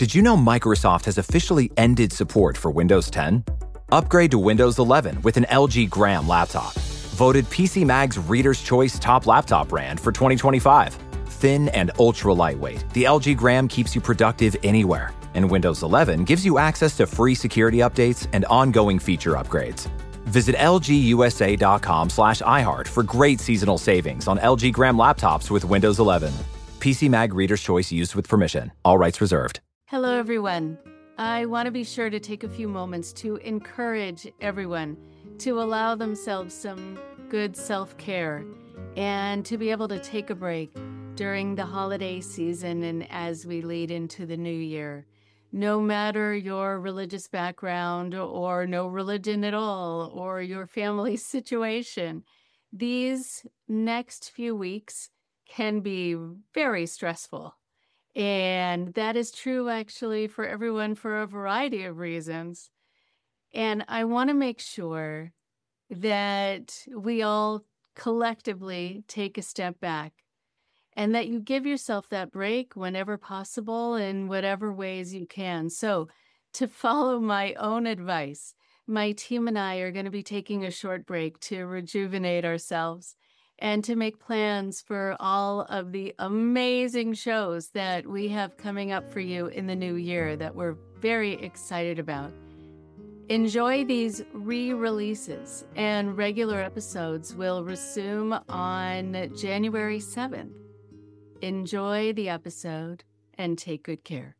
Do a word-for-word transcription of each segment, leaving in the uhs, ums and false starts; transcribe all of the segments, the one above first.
Did you know Microsoft has officially ended support for Windows ten? Upgrade to Windows eleven with an L G Gram laptop. Voted P C Mag's Reader's Choice Top Laptop Brand for twenty twenty-five. Thin and ultra lightweight, the L G Gram keeps you productive anywhere. And Windows eleven gives you access to free security updates and ongoing feature upgrades. Visit lgusa.com slash iHeart for great seasonal savings on L G Gram laptops with Windows eleven. P C Mag Reader's Choice used with permission. All rights reserved. Hello, everyone. I want to be sure to take a few moments to encourage everyone to allow themselves some good self-care and to be able to take a break during the holiday season and as we lead into the new year. No matter your religious background or no religion at all or your family situation, these next few weeks can be very stressful. And that is true actually for everyone for a variety of reasons. And I want to make sure that we all collectively take a step back and that you give yourself that break whenever possible in whatever ways you can. So to follow my own advice, my team and I are going to be taking a short break to rejuvenate ourselves and to make plans for all of the amazing shows that we have coming up for you in the new year that we're very excited about. Enjoy these re-releases, and regular episodes will resume on January seventh. Enjoy the episode and take good care.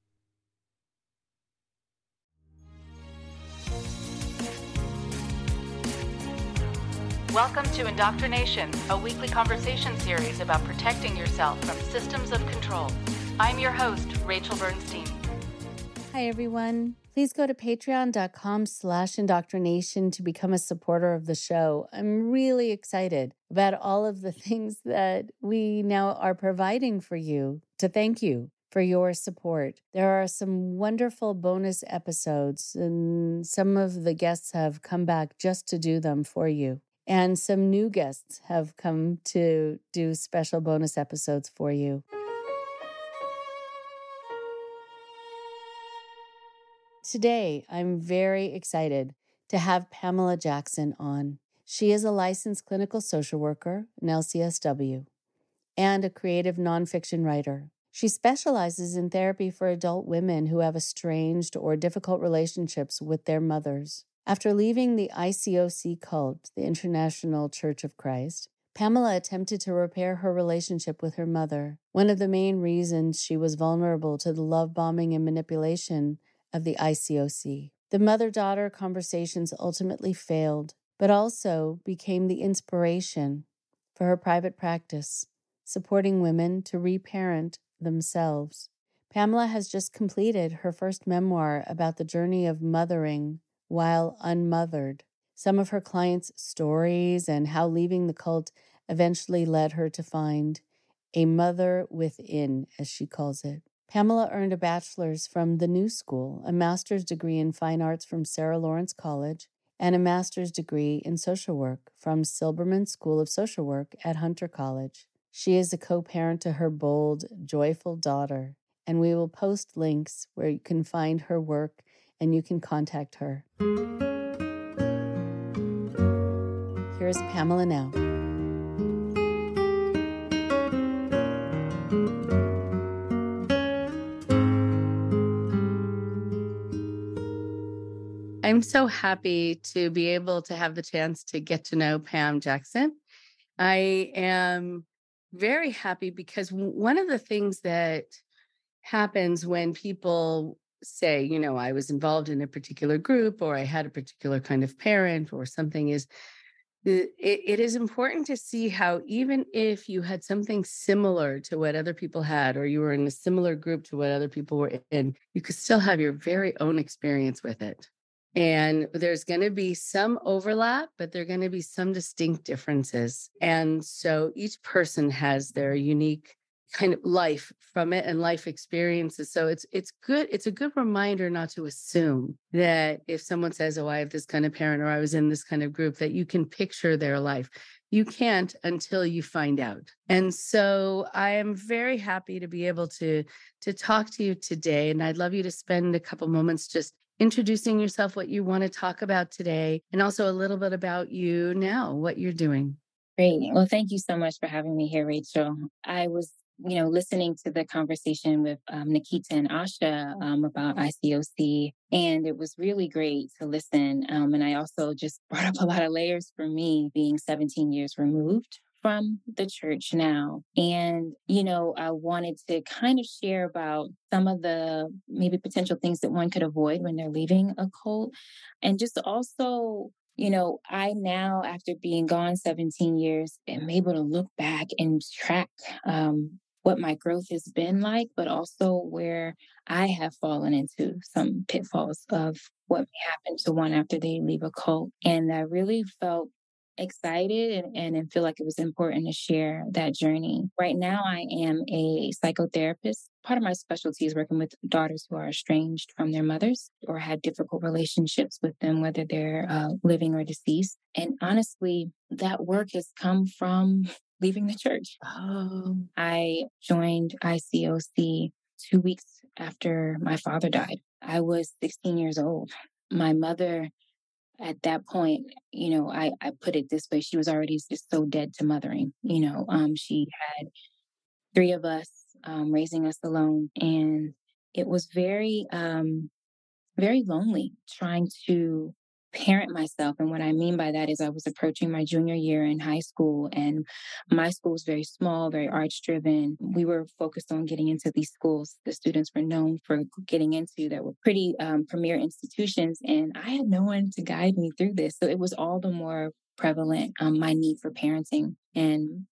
Welcome to Indoctrination, a weekly conversation series about protecting yourself from systems of control. I'm your host, Rachel Bernstein. Hi, everyone. Please go to patreon.com slash indoctrination to become a supporter of the show. I'm really excited about all of the things that we now are providing for you to thank you for your support. There are some wonderful bonus episodes, and some of the guests have come back just to do them for you. And some new guests have come to do special bonus episodes for you. Today, I'm very excited to have Pamela Jackson on. She is a licensed clinical social worker, an L C S W, and a creative nonfiction writer. She specializes in therapy for adult women who have estranged or difficult relationships with their mothers. After leaving the I C O C cult, the International Church of Christ, Pamela attempted to repair her relationship with her mother, one of the main reasons she was vulnerable to the love bombing and manipulation of the I C O C. The mother-daughter conversations ultimately failed, but also became the inspiration for her private practice, supporting women to reparent themselves. Pamela has just completed her first memoir about the journey of mothering while unmothered, some of her clients' stories, and how leaving the cult eventually led her to find a mother within, as she calls it. Pamela earned a bachelor's from the New School, a master's degree in fine arts from Sarah Lawrence College, and a master's degree in social work from Silberman School of Social Work at Hunter College. She is a co-parent to her bold, joyful daughter, and we will post links where you can find her work and you can contact her. Here's Pamela now. I'm so happy to be able to have the chance to get to know Pam Jackson. I am very happy because one of the things that happens when people say, you know, I was involved in a particular group or I had a particular kind of parent or something is, it, it is important to see how even if you had something similar to what other people had, or you were in a similar group to what other people were in, you could still have your very own experience with it. And there's going to be some overlap, but there are going to be some distinct differences. And so each person has their unique kind of life from it and life experiences. So it's it's good. It's a good reminder not to assume that if someone says, oh, I have this kind of parent or I was in this kind of group, that you can picture their life. You can't until you find out. And so I am very happy to be able to, to talk to you today. And I'd love you to spend a couple moments just introducing yourself, what you want to talk about today, and also a little bit about you now, what you're doing. Great. Well, thank you so much for having me here, Rachel. I was, you know, listening to the conversation with um, Nikita and Asha um, about I C O C, and it was really great to listen. Um, and I also just brought up a lot of layers for me, being seventeen years removed from the church now. And, you know, I wanted to kind of share about some of the maybe potential things that one could avoid when they're leaving a cult. And just also, you know, I now, after being gone seventeen years, am able to look back and track um, what my growth has been like, but also where I have fallen into some pitfalls of what may happen to one after they leave a cult. And I really felt excited and, and, and feel like it was important to share that journey. Right now, I am a psychotherapist. Part of my specialty is working with daughters who are estranged from their mothers or had difficult relationships with them, whether they're uh, living or deceased. And honestly, that work has come from leaving the church. Oh. I joined I C O C two weeks after my father died. I was sixteen years old. My mother, at that point, you know, I, I put it this way, she was already just so dead to mothering. You know, um, she had three of us um, raising us alone. And it was very, um, very lonely trying to parent myself. And what I mean by that is I was approaching my junior year in high school, and my school was very small, very arts driven. We were focused on getting into these schools the students were known for getting into that were pretty um, premier institutions. And I had no one to guide me through this. So it was all the more prevalent, um, my need for parenting. And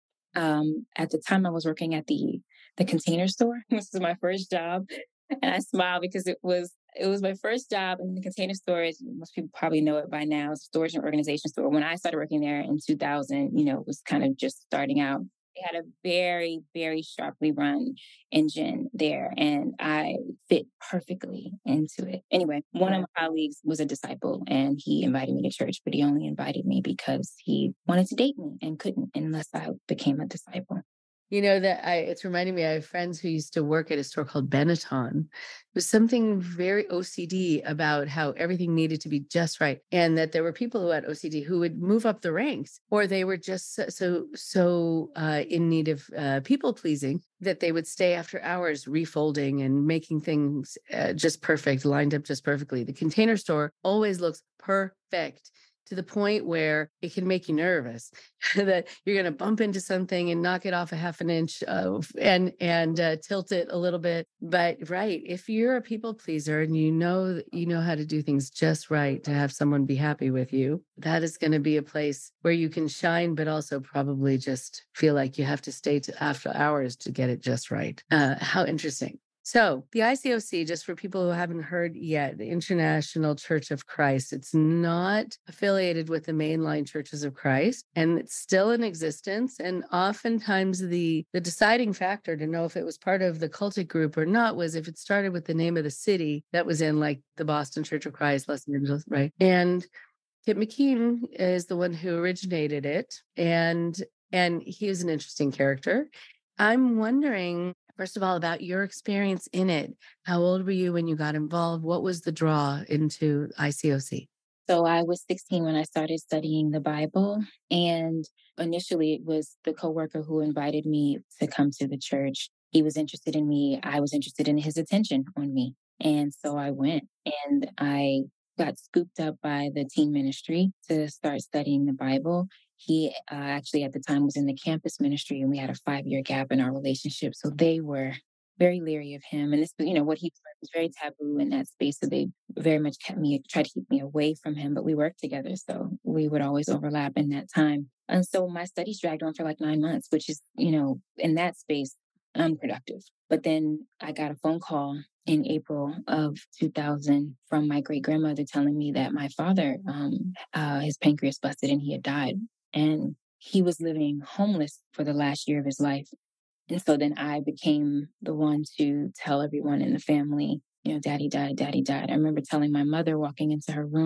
um, at the time I was working at the, the Container Store. This was my first job. And I smiled because it was it was my first job in the Container Store. As most people probably know it by now. It's a storage and organization store. When I started working there in two thousand, you know, it was kind of just starting out. They had a very, very sharply run engine there, and I fit perfectly into it. Anyway, one of my colleagues was a disciple, and he invited me to church, but he only invited me because he wanted to date me and couldn't unless I became a disciple. You know, that I, it's reminding me, I have friends who used to work at a store called Benetton. It was something very O C D about how everything needed to be just right. And that there were people who had O C D who would move up the ranks, or they were just so, so, so uh, in need of uh, people pleasing that they would stay after hours refolding and making things uh, just perfect, lined up just perfectly. The Container Store always looks perfect, to the point where it can make you nervous that you're going to bump into something and knock it off a half an inch uh, and and uh, tilt it a little bit. But right, if you're a people pleaser and you know you know how to do things just right to have someone be happy with you, that is going to be a place where you can shine, but also probably just feel like you have to stay to after hours to get it just right. Uh, how interesting. So the I C O C, just for people who haven't heard yet, the International Church of Christ, it's not affiliated with the mainline churches of Christ, and it's still in existence. And oftentimes the, the deciding factor to know if it was part of the cultic group or not was if it started with the name of the city that was in, like the Boston Church of Christ, Los Angeles, right? And Kip McKean is the one who originated it. And, and he is an interesting character. I'm wondering, first of all, about your experience in it. How old were you when you got involved? What was the draw into I C O C? So I was sixteen when I started studying the Bible. And initially it was the coworker who invited me to come to the church. He was interested in me. I was interested in his attention on me. And so I went, and I got scooped up by the teen ministry to start studying the Bible. He uh, actually at the time was in the campus ministry, and we had a five-year gap in our relationship. So they were very leery of him. And this, you know, what he was very taboo in that space. So they very much kept me, tried to keep me away from him, but we worked together. So we would always overlap in that time. And so my studies dragged on for like nine months, which is, you know, in that space, unproductive. But then I got a phone call in April of two thousand from my great grandmother telling me that my father, um, uh, his pancreas busted and he had died. And he was living homeless for the last year of his life. And so then I became the one to tell everyone in the family, you know, daddy died, daddy died. I remember telling my mother walking into her room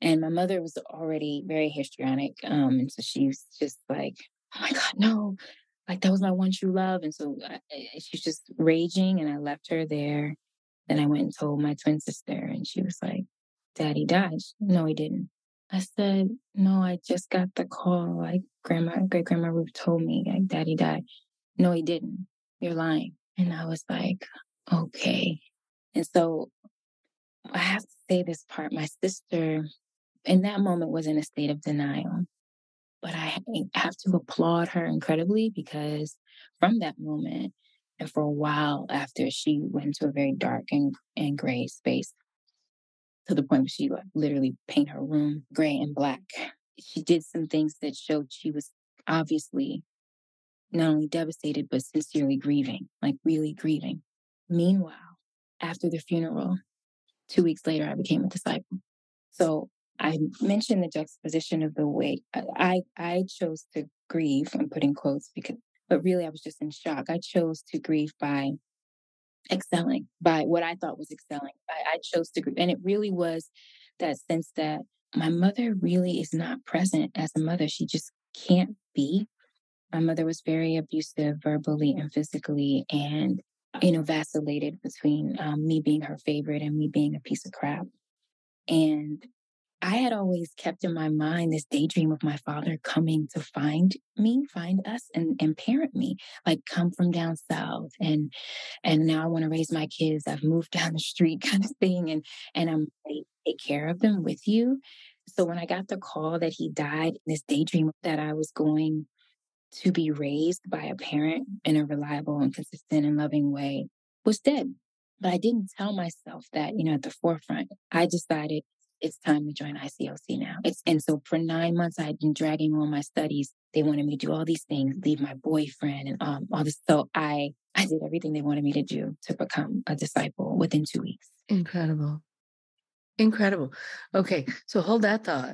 And my mother was already very histrionic. Um, and so she was just like, oh my God, no, like that was my one true love. And so I, I- she's just raging, and I left her there. Then I went and told my twin sister, and she was like, Daddy died. She- No, he didn't. I said, no, I just got the call. Like grandma, great grandma Ruth told me, like Daddy died. No, he didn't. You're lying. And I was like, okay. And so I have to say this part. My sister in that moment was in a state of denial, but I have to applaud her incredibly, because from that moment and for a while after, she went into a very dark and, and gray space, to the point where she like literally paint her room gray and black. She did some things that showed she was obviously not only devastated, but sincerely grieving, like really grieving. Meanwhile, after the funeral, two weeks later, I became a disciple. So I mentioned the juxtaposition of the way I, I chose to grieve, I'm putting quotes, because, but really I was just in shock. I chose to grieve by excelling, by what I thought was excelling. I, I chose to grieve. And it really was that sense that my mother really is not present as a mother. She just can't be. My mother was very abusive verbally and physically, and, you know, vacillated between um, me being her favorite and me being a piece of crap. And I had always kept in my mind this daydream of my father coming to find me, find us, and, and parent me, like come from down south. And and now I want to raise my kids. I've moved down the street kind of thing. And and I'm ready to take care of them with you. So when I got the call that he died, this daydream that I was going to be raised by a parent in a reliable and consistent and loving way was dead. But I didn't tell myself that, you know, at the forefront. I decided it's time to join I C O C now. It's and so for nine months I had been dragging on my studies. They wanted me to do all these things, leave my boyfriend and um, all this. So I I did everything they wanted me to do to become a disciple within two weeks. Incredible. Incredible. Okay, so hold that thought.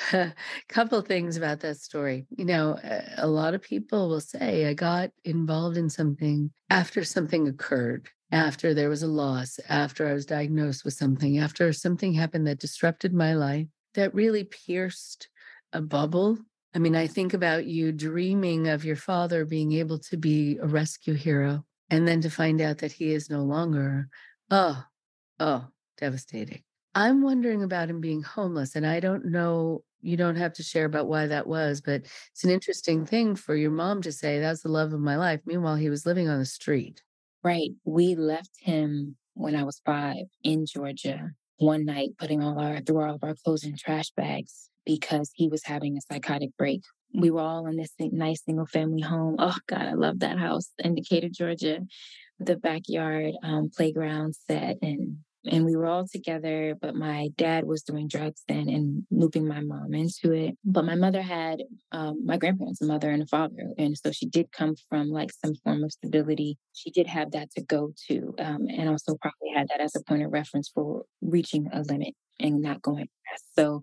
Couple things about that story. You know, a a lot of people will say, I got involved in something after something occurred, after there was a loss, after I was diagnosed with something, after something happened that disrupted my life, that really pierced a bubble. I mean, I think about you dreaming of your father being able to be a rescue hero, and then to find out that he is no longer. Oh, oh, devastating. I'm wondering about him being homeless, and I don't know, you don't have to share about why that was, but it's an interesting thing for your mom to say, that's the love of my life. Meanwhile, he was living on the street. Right. We left him when I was five in Georgia one night, putting all our through all of our clothes in trash bags because he was having a psychotic break. We were all in this nice single family home. Oh God, I love that house in Decatur, Georgia, with a backyard um, playground set, and and we were all together. But my dad was doing drugs then and looping my mom into it. But my mother had um, my grandparents, a mother and a father, and so she did come from like some form of stability. She did have that to go to, um, and also probably had that as a point of reference for reaching a limit and not going past. So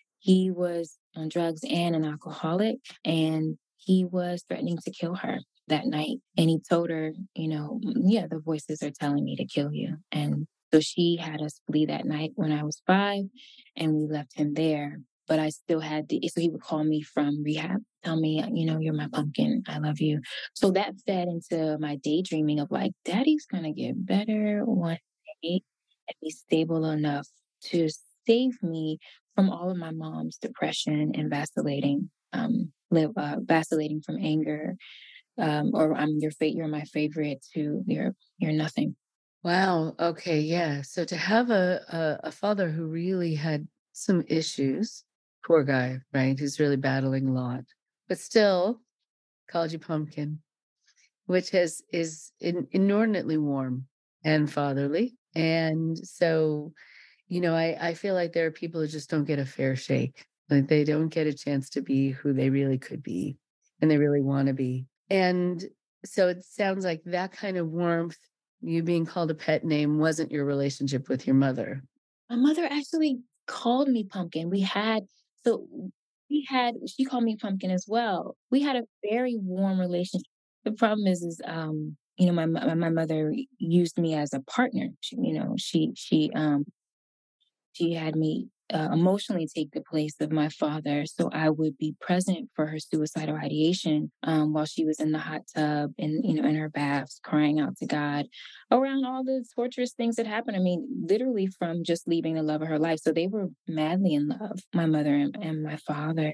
he was on drugs and an alcoholic, and he was threatening to kill her that night. And he told her, you know, yeah, the voices are telling me to kill you. And so she had us flee that night when I was five, and we left him there. But I still had the, so he would call me from rehab, tell me, you know, you're my pumpkin. I love you. So that fed into my daydreaming of like, daddy's going to get better one day and be stable enough to save me from all of my mom's depression and vacillating, um, live, uh, vacillating from anger, um, or I'm your fate, you're my favorite, to you're you're nothing. Wow. Okay. Yeah. So to have a, a, a father who really had some issues, poor guy, right? Who's really battling a lot, but still called you pumpkin, which has is in, inordinately warm and fatherly. And so, you know, I, I feel like there are people who just don't get a fair shake. Like they don't get a chance to be who they really could be and they really want to be. And so it sounds like that kind of warmth, you being called a pet name, wasn't your relationship with your mother. My mother actually called me pumpkin. We had so we had she called me pumpkin as well. We had a very warm relationship. The problem is, is um, you know, my my, my mother used me as a partner. She, you know, she she um she had me uh, emotionally take the place of my father. So I would be present for her suicidal ideation um, while she was in the hot tub and, you know, in her baths, crying out to God around all the torturous things that happened. I mean, literally from just leaving the love of her life. So they were madly in love, my mother and, and my father.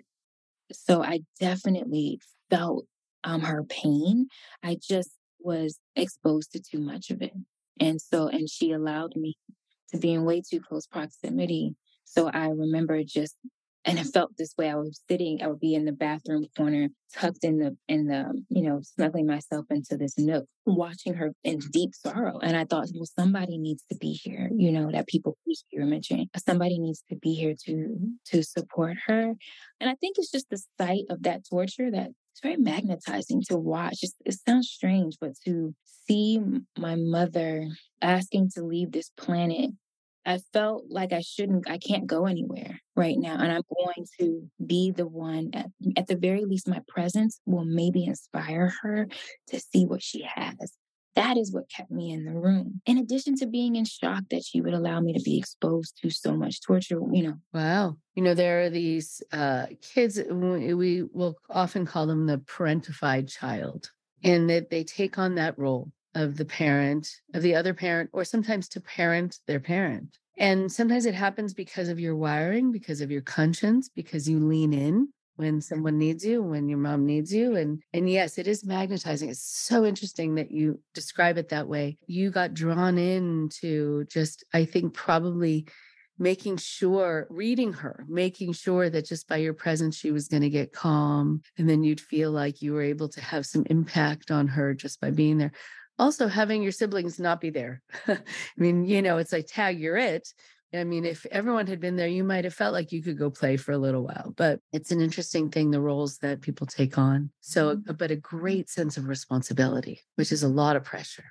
So I definitely felt um, her pain. I just was exposed to too much of it. And so, and she allowed me to be in way too close proximity. So I remember just, and I felt this way. I was sitting, I would be in the bathroom corner, tucked in the, in the, you know, snuggling myself into this nook, watching her in deep sorrow. And I thought, well, somebody needs to be here, you know, that people you were mentioning, somebody needs to be here to, to support her. And I think it's just the sight of that torture that it's very magnetizing to watch. It's, it sounds strange, but to see my mother asking to leave this planet, I felt like I shouldn't, I can't go anywhere right now. And I'm going to be the one, at, at the very least, my presence will maybe inspire her to see what she has. That is what kept me in the room. In addition to being in shock that she would allow me to be exposed to so much torture, you know. Wow. You know, there are these uh, kids, we, we will often call them the parentified child, and that they take on that role of the parent, of the other parent, or sometimes to parent their parent. And sometimes it happens because of your wiring, because of your conscience, because you lean in when someone needs you, when your mom needs you. And, and yes, it is magnetizing. It's so interesting that you describe it that way. You got drawn into just, I think, probably making sure, reading her, making sure that just by your presence, she was going to get calm. And then you'd feel like you were able to have some impact on her just by being there. Also, having your siblings not be there. I mean, you know, it's like, tag, you're it. I mean, if everyone had been there, you might have felt like you could go play for a little while. But it's an interesting thing, the roles that people take on. So, but a great sense of responsibility, which is a lot of pressure.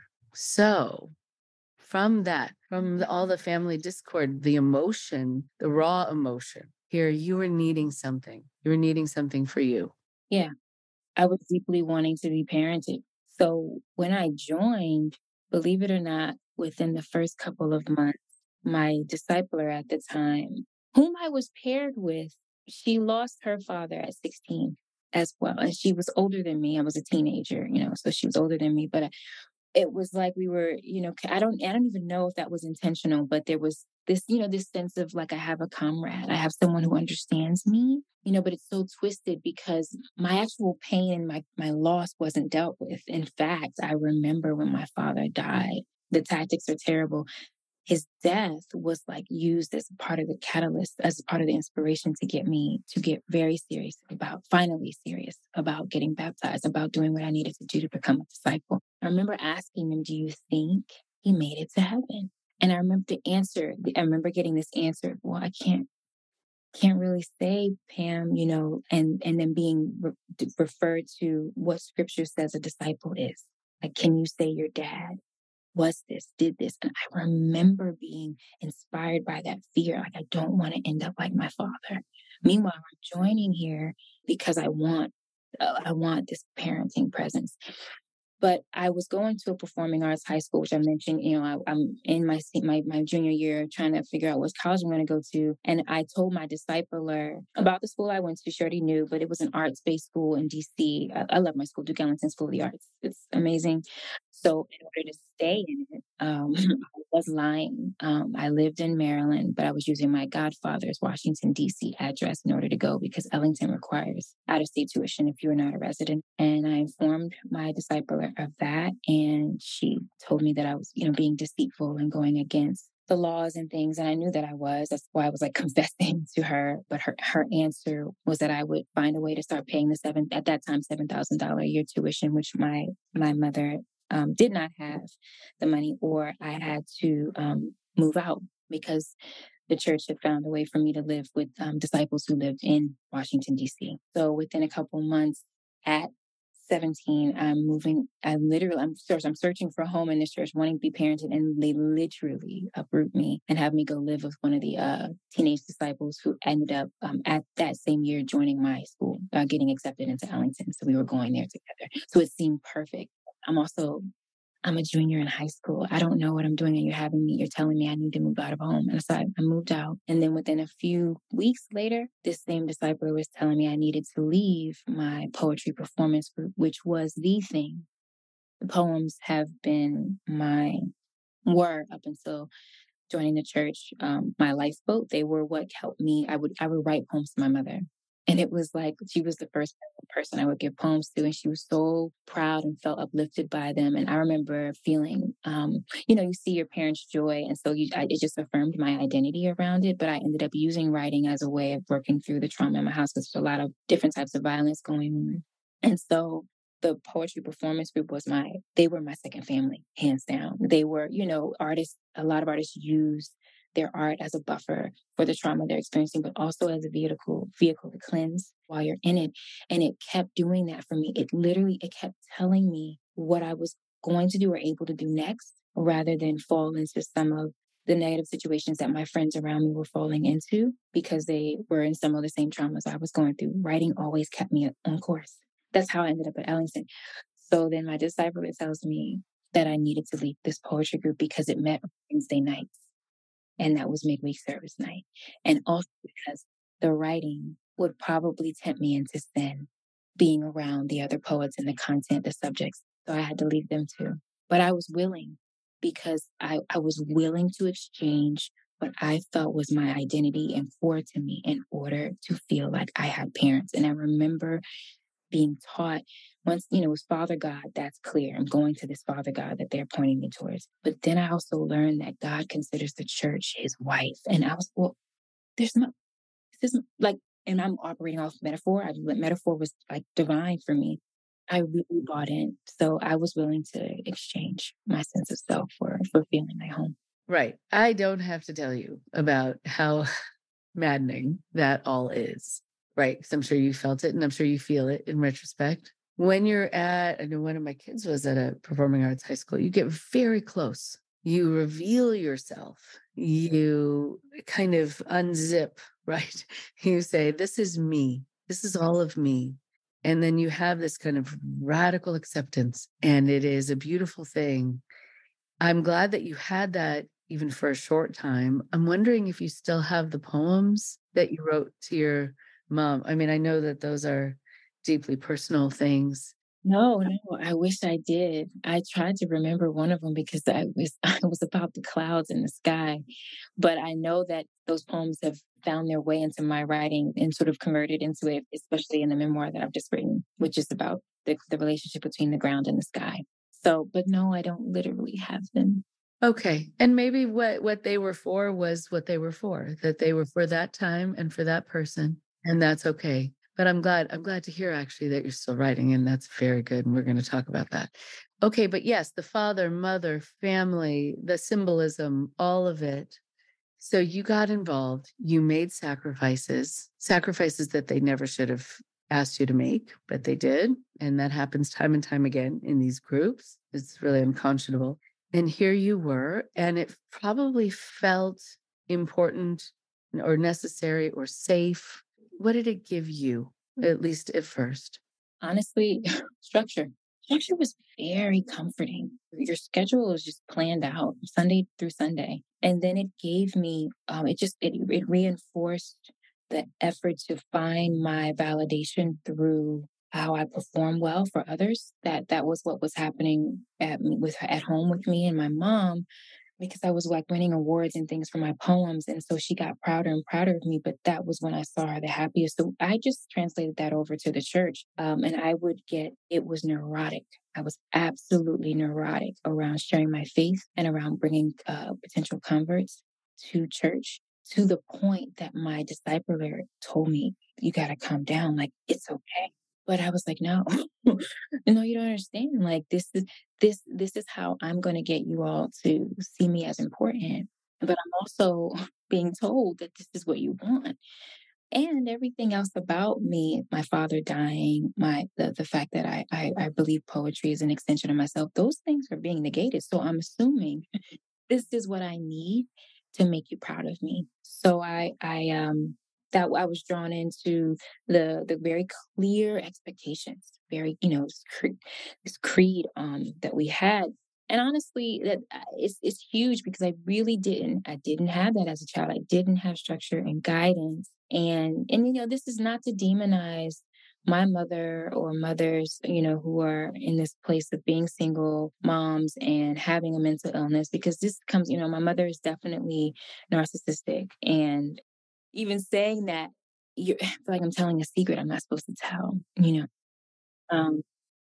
So from that, from the, all the family discord, the emotion, the raw emotion, here you were needing something. You were needing something for you. Yeah, I was deeply wanting to be parented. So when I joined, believe it or not, within the first couple of months, my discipler at the time, whom I was paired with, she lost her father at sixteen as well. And she was older than me. I was a teenager, you know, so she was older than me. But it was like we were, you know, I don't, I don't even know if that was intentional, but there was this, you know, this sense of like, I have a comrade, I have someone who understands me, you know, but it's so twisted because my actual pain and my, my loss wasn't dealt with. In fact, I remember when my father died, the tactics are terrible. His death was like used as part of the catalyst, as part of the inspiration to get me to get very serious about, finally serious about getting baptized, about doing what I needed to do to become a disciple. I remember asking him, do you think he made it to heaven? And I remember the answer, I remember getting this answer, well, I can't, can't really say, Pam, you know, and, and then being re- referred to what scripture says a disciple is. Like, can you say your dad was this, did this? And I remember being inspired by that fear. Like, I don't want to end up like my father. Meanwhile, I'm joining here because I want, uh, I want this parenting presence. But I was going to a performing arts high school, which I mentioned, you know, I, I'm in my, my my junior year trying to figure out what college I'm going to go to. And I told my discipler about the school I went to. She already knew, but it was an arts-based school in D C. I, I love my school, Duke Ellington School of the Arts. It's amazing. So in order to stay in it, um, I was lying. Um, I lived in Maryland, but I was using my godfather's Washington, D C address in order to go because Ellington requires out-of-state tuition if you're not a resident. And I informed my discipler of that. And she told me that I was, you know, being deceitful and going against the laws and things. And I knew that I was. That's why I was like confessing to her. But her, her answer was that I would find a way to start paying the seven, at that time, seven thousand dollars a year tuition, which my, my mother um, did not have the money, or I had to um, move out because the church had found a way for me to live with um, disciples who lived in Washington, D C. So within a couple months at seventeen, I'm moving. I literally, I'm, I'm searching for a home in this church, wanting to be parented, and they literally uproot me and have me go live with one of the uh, teenage disciples who ended up um, at that same year joining my school, uh, getting accepted into Ellington. So we were going there together. So it seemed perfect. I'm also I'm a junior in high school. I don't know what I'm doing. And you're having me, you're telling me I need to move out of home. And so I, I moved out. And then within a few weeks later, this same discipler was telling me I needed to leave my poetry performance group, which was the thing. The poems have been my were up until joining the church, um, my lifeboat. They were what helped me. I would I would write poems to my mother. And it was like she was the first person I would give poems to. And she was so proud and felt uplifted by them. And I remember feeling, um, you know, you see your parents' joy. And so you, I, it just affirmed my identity around it. But I ended up using writing as a way of working through the trauma in my house because there's a lot of different types of violence going on. And so the poetry performance group was my, they were my second family, hands down. They were, you know, artists, a lot of artists use their art as a buffer for the trauma they're experiencing, but also as a vehicle, vehicle to cleanse while you're in it. And it kept doing that for me. It literally, it kept telling me what I was going to do or able to do next, rather than fall into some of the negative situations that my friends around me were falling into because they were in some of the same traumas I was going through. Writing always kept me on course. That's how I ended up at Ellington. So then my disciple tells me that I needed to leave this poetry group because it met Wednesday nights. And that was midweek service night. And also because the writing would probably tempt me into sin, being around the other poets and the content, the subjects. So I had to leave them too. But I was willing because I, I was willing to exchange what I felt was my identity and core to me in order to feel like I had parents. And I remember being taught once, you know, it was Father God, that's clear. I'm going to this Father God that they're pointing me towards. But then I also learned that God considers the church his wife. And I was, well, there's no, this is like, and I'm operating off metaphor. I, metaphor was like divine for me. I really bought in. So I was willing to exchange my sense of self for, for feeling like home. Right. I don't have to tell you about how maddening that all is. Right. Because I'm sure you felt it and I'm sure you feel it in retrospect. When you're at, I know one of my kids was at a performing arts high school, you get very close. You reveal yourself. You kind of unzip, right? You say, this is me. This is all of me. And then you have this kind of radical acceptance. And it is a beautiful thing. I'm glad that you had that even for a short time. I'm wondering if you still have the poems that you wrote to your mom. I mean, I know that those are deeply personal things. No, no, I wish I did. I tried to remember one of them because I was I was about the clouds in the sky. But I know that those poems have found their way into my writing and sort of converted into it, especially in the memoir that I've just written, which is about the, the relationship between the ground and the sky. So, but no, I don't literally have them. Okay. And maybe what, what they were for was what they were for, that they were for that time and for that person. And that's okay. But I'm glad, I'm glad to hear actually that you're still writing, and that's very good. And we're going to talk about that. Okay. But yes, the father, mother, family, the symbolism, all of it. So you got involved, you made sacrifices, sacrifices that they never should have asked you to make, but they did. And that happens time and time again in these groups. It's really unconscionable. And here you were, and it probably felt important or necessary or safe. What did it give you, at least at first? Honestly, structure. Structure was very comforting. Your schedule was just planned out Sunday through Sunday. And then it gave me, um, it just, it, it reinforced the effort to find my validation through how I perform well for others. That that was what was happening at me with at home with me and my mom, because I was like winning awards and things for my poems. And so she got prouder and prouder of me. But that was when I saw her the happiest. So I just translated that over to the church. Um, and I would get, it was neurotic. I was absolutely neurotic around sharing my faith and around bringing uh, potential converts to church, to the point that my discipler told me, you got to calm down. Like, it's okay. But I was like, no, no, you don't understand. Like, this is this this is how I'm going to get you all to see me as important. But I'm also being told that this is what you want. And everything else about me, my father dying, my the, the fact that I, I I believe poetry is an extension of myself, those things are being negated. So I'm assuming this is what I need to make you proud of me. So I I um that I was drawn into the the very clear expectations, very, you know, this creed, this creed um, that we had And honestly, that uh, it's it's huge because I really didn't I didn't have that as a child. I didn't have structure and guidance. And and you know, this is not to demonize my mother or mothers, you know, who are in this place of being single moms and having a mental illness, because this comes, you know, my mother is definitely narcissistic. And even saying that, you I feel like I'm telling a secret I'm not supposed to tell, you know. Um,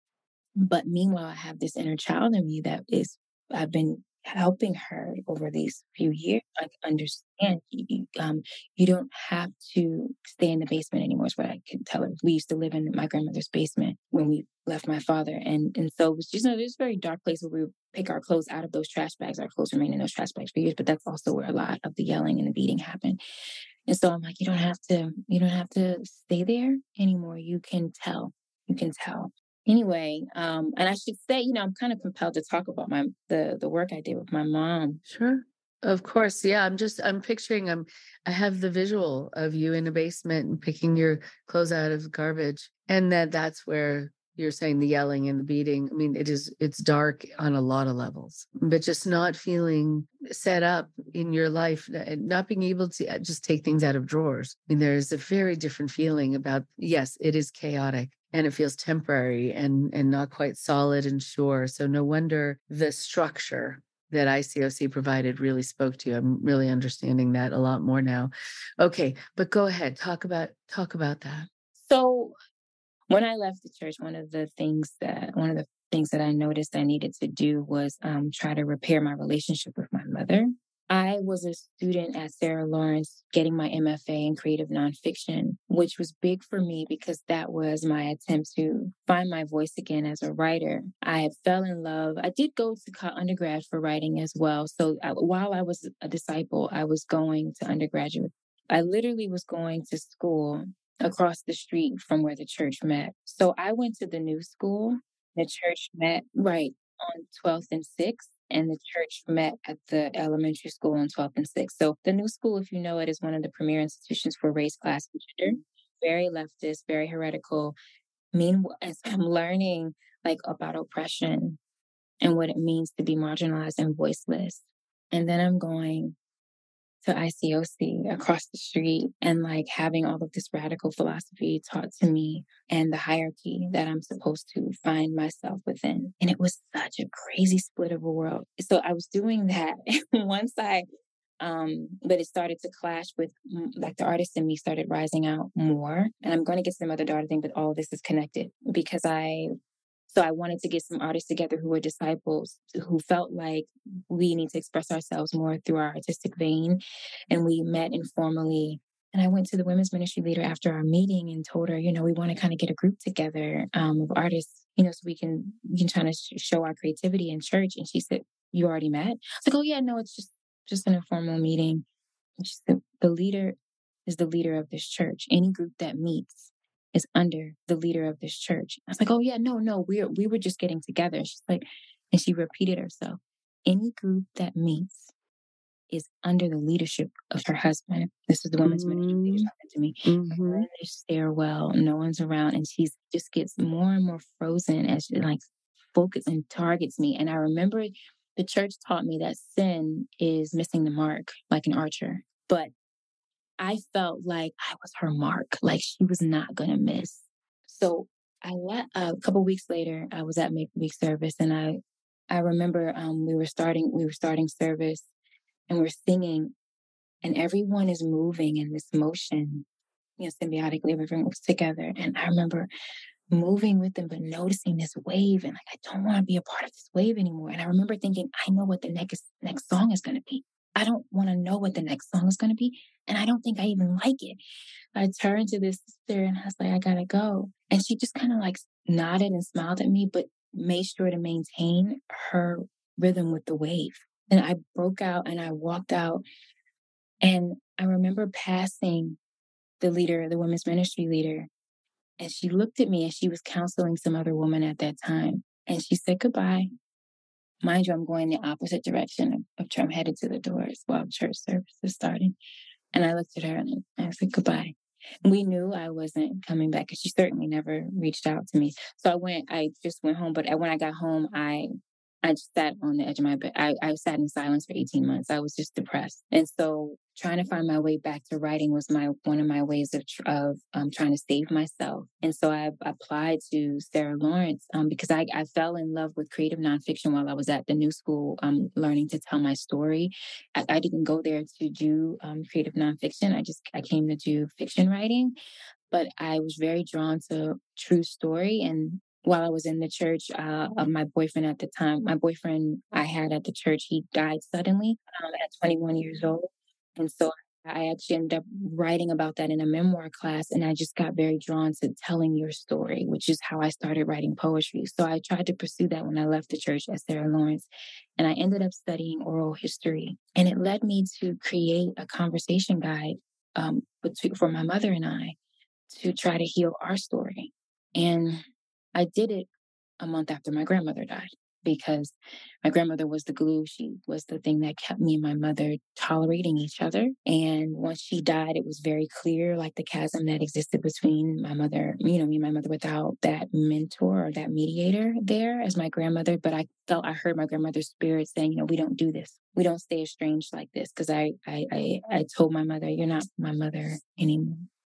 but meanwhile, I have this inner child in me that is, I've been helping her over these few years, like, understand, you, you, um, you don't have to stay in the basement anymore, is what I can tell her. We used to live in my grandmother's basement when we left my father. And and so it was just, you know, there's a very dark place where we would pick our clothes out of those trash bags. Our clothes remain in those trash bags for years, but that's also where a lot of the yelling and the beating happened. And so I'm like, you don't have to, you don't have to stay there anymore. You can tell. You can tell. Anyway, um, and I should say, you know, I'm kind of compelled to talk about my the the work I did with my mom. Sure. Of course. Yeah. I'm just, I'm picturing, I'm, I have the visual of you in a basement and picking your clothes out of garbage. And that that's where you're saying the yelling and the beating. I mean, it is, it's dark on a lot of levels, but just not feeling set up in your life, and not being able to uh, just take things out of drawers. I mean, there's a very different feeling about, yes, it is chaotic. And it feels temporary and and not quite solid and sure. So no wonder the structure that I C O C provided really spoke to you. I'm really understanding that a lot more now. Okay, but go ahead. Talk about talk about that. So when I left the church, one of the things that one of the things that I noticed I needed to do was um, try to repair my relationship with my mother. I was a student at Sarah Lawrence getting my M F A in creative nonfiction, which was big for me because that was my attempt to find my voice again as a writer. I had fell in love. I did go to co- undergrad for writing as well. So I, while I was a disciple, I was going to undergraduate. I literally was going to school across the street from where the church met. So I went to the new school. The church met right on twelfth and sixth, and the church met at the elementary school on twelfth and sixth. So the new school, if you know it, is one of the premier institutions for race, class, and gender. Very leftist, very heretical. Meanwhile, as I'm learning like about oppression and what it means to be marginalized and voiceless. And then I'm going to I C O C across the street and like having all of this radical philosophy taught to me and the hierarchy that I'm supposed to find myself within. And it was such a crazy split of a world. So I was doing that. Once I, um, but it started to clash with mm, like the artist in me started rising out more. And I'm going to get to the mother daughter thing, but all of this is connected because I so I wanted to get some artists together who were disciples, who felt like we need to express ourselves more through our artistic vein. And we met informally. And I went to the women's ministry leader after our meeting and told her, you know, we want to kind of get a group together um, of artists, you know, so we can we can try to sh- show our creativity in church. And she said, "You already met?" I was like, "Oh yeah, no, it's just just an informal meeting." And she said, "The leader is the leader of this church. Any group that meets is under the leader of this church." I was like, "Oh yeah, no, no, we we were just getting together." She's like, and she repeated herself, "Any group that meets is under the leadership of her husband." This is the women's ministry leader talking to me. Mm-hmm. We're in this stairwell, no one's around, and she just gets more and more frozen as she like focus and targets me. And I remember the church taught me that sin is missing the mark, like an archer, but I felt like I was her mark, like she was not going to miss. So I let, a couple weeks later, I was at Make Week service, and I, I remember um, we were starting, we were starting service, and we're singing, and everyone is moving in this motion, you know, symbiotically, everyone was together, and I remember moving with them, but noticing this wave, and like I don't want to be a part of this wave anymore. And I remember thinking, I know what the next next song is going to be. I don't want to know what the next song is going to be. And I don't think I even like it. I turned to this sister and I was like, "I got to go." And she just kind of like nodded and smiled at me, but made sure to maintain her rhythm with the wave. And I broke out and I walked out. And I remember passing the leader, the women's ministry leader. And she looked at me and she was counseling some other woman at that time. And she said goodbye. Mind you, I'm going the opposite direction of, of I'm headed to the doors while church service is starting. And I looked at her and I said goodbye. We knew I wasn't coming back because she certainly never reached out to me. So I went, I just went home. But when I got home, I I just sat on the edge of my bed. I, I sat in silence for eighteen months. I was just depressed. And so trying to find my way back to writing was my one of my ways of, of um, trying to save myself. And so I applied to Sarah Lawrence um, because I, I fell in love with creative nonfiction while I was at the New School um, learning to tell my story. I, I didn't go there to do um, creative nonfiction. I just, I came to do fiction writing. But I was very drawn to true story. And while I was in the church, uh, of my boyfriend at the time, my boyfriend I had at the church, he died suddenly um, at twenty-one years old. And so I actually ended up writing about that in a memoir class. And I just got very drawn to telling your story, which is how I started writing poetry. So I tried to pursue that when I left the church at Sarah Lawrence. And I ended up studying oral history. And it led me to create a conversation guide um, between, for my mother and I to try to heal our story. And I did it a month after my grandmother died because my grandmother was the glue. She was the thing that kept me and my mother tolerating each other. And once she died, it was very clear, like the chasm that existed between my mother, you know, me and my mother without that mentor or that mediator there as my grandmother. But I felt, I heard my grandmother's spirit saying, you know, we don't do this. We don't stay estranged like this. Because I, I, I, I told my mother, you're not my mother anymore.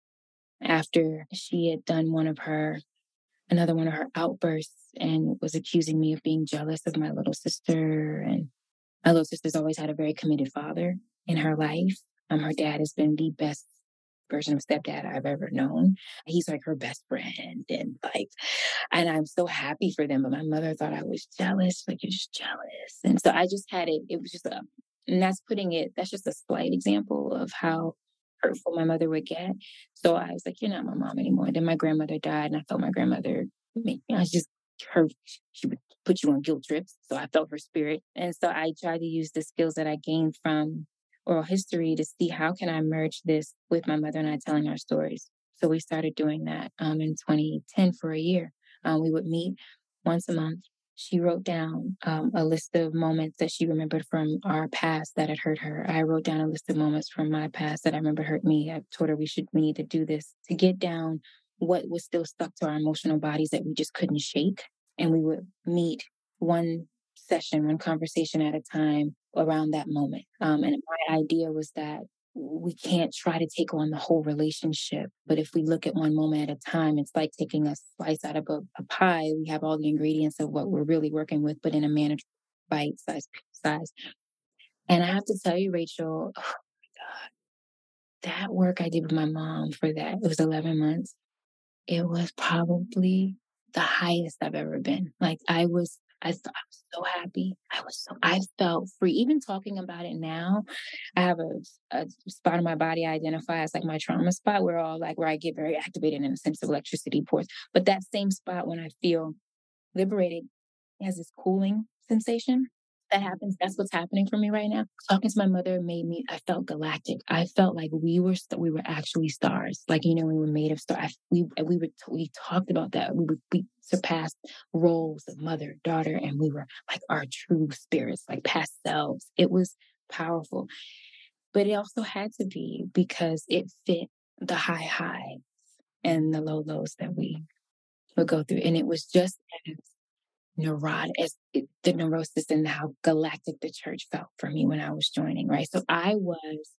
After she had done one of her, another one of her outbursts and was accusing me of being jealous of my little sister. And my little sister's always had a very committed father in her life. Um, her dad has been the best version of stepdad I've ever known. He's like her best friend. And like, and I'm so happy for them. But my mother thought I was jealous. Like, you're just jealous. And so I just had it. It was just a, and that's putting it, that's just a slight example of how hurtful my mother would get. So I was like, you're not my mom anymore. Then my grandmother died and I felt my grandmother make me, I was just her, she would put you on guilt trips. So I felt her spirit. And so I tried to use the skills that I gained from oral history to see how can I merge this with my mother and I telling our stories. So we started doing that um, in twenty ten for a year. Um, we would meet once a month. She wrote down um, a list of moments that she remembered from our past that had hurt her. I wrote down a list of moments from my past that I remember hurt me. I told her we should, we need to do this to get down what was still stuck to our emotional bodies that we just couldn't shake. And we would meet one session, one conversation at a time around that moment. Um, and my idea was that we can't try to take on the whole relationship. But if we look at one moment at a time, it's like taking a slice out of a, a pie. We have all the ingredients of what we're really working with, but in a manageable bite size size. And I have to tell you, Rachel, oh my God, that work I did with my mom for that, it was eleven months. It was probably the highest I've ever been. Like I was, I, th- I was so happy. I was so, I felt free. Even talking about it now, I have a, a spot in my body I identify as like my trauma spot where all like, where I get very activated and a sense of electricity pours. But that same spot when I feel liberated has this cooling sensation that happens. That's what's happening for me right now. Talking to my mother made me, I felt galactic. I felt like we were, st- we were actually stars. Like, you know, we were made of stars. We, we were, we talked about that. We would, we surpassed roles of mother, daughter, and we were like our true spirits, like past selves. It was powerful, but it also had to be because it fit the high highs and the low lows that we would go through. And it was just as neurotic as it, the neurosis and how galactic the church felt for me when I was joining, right? So I was,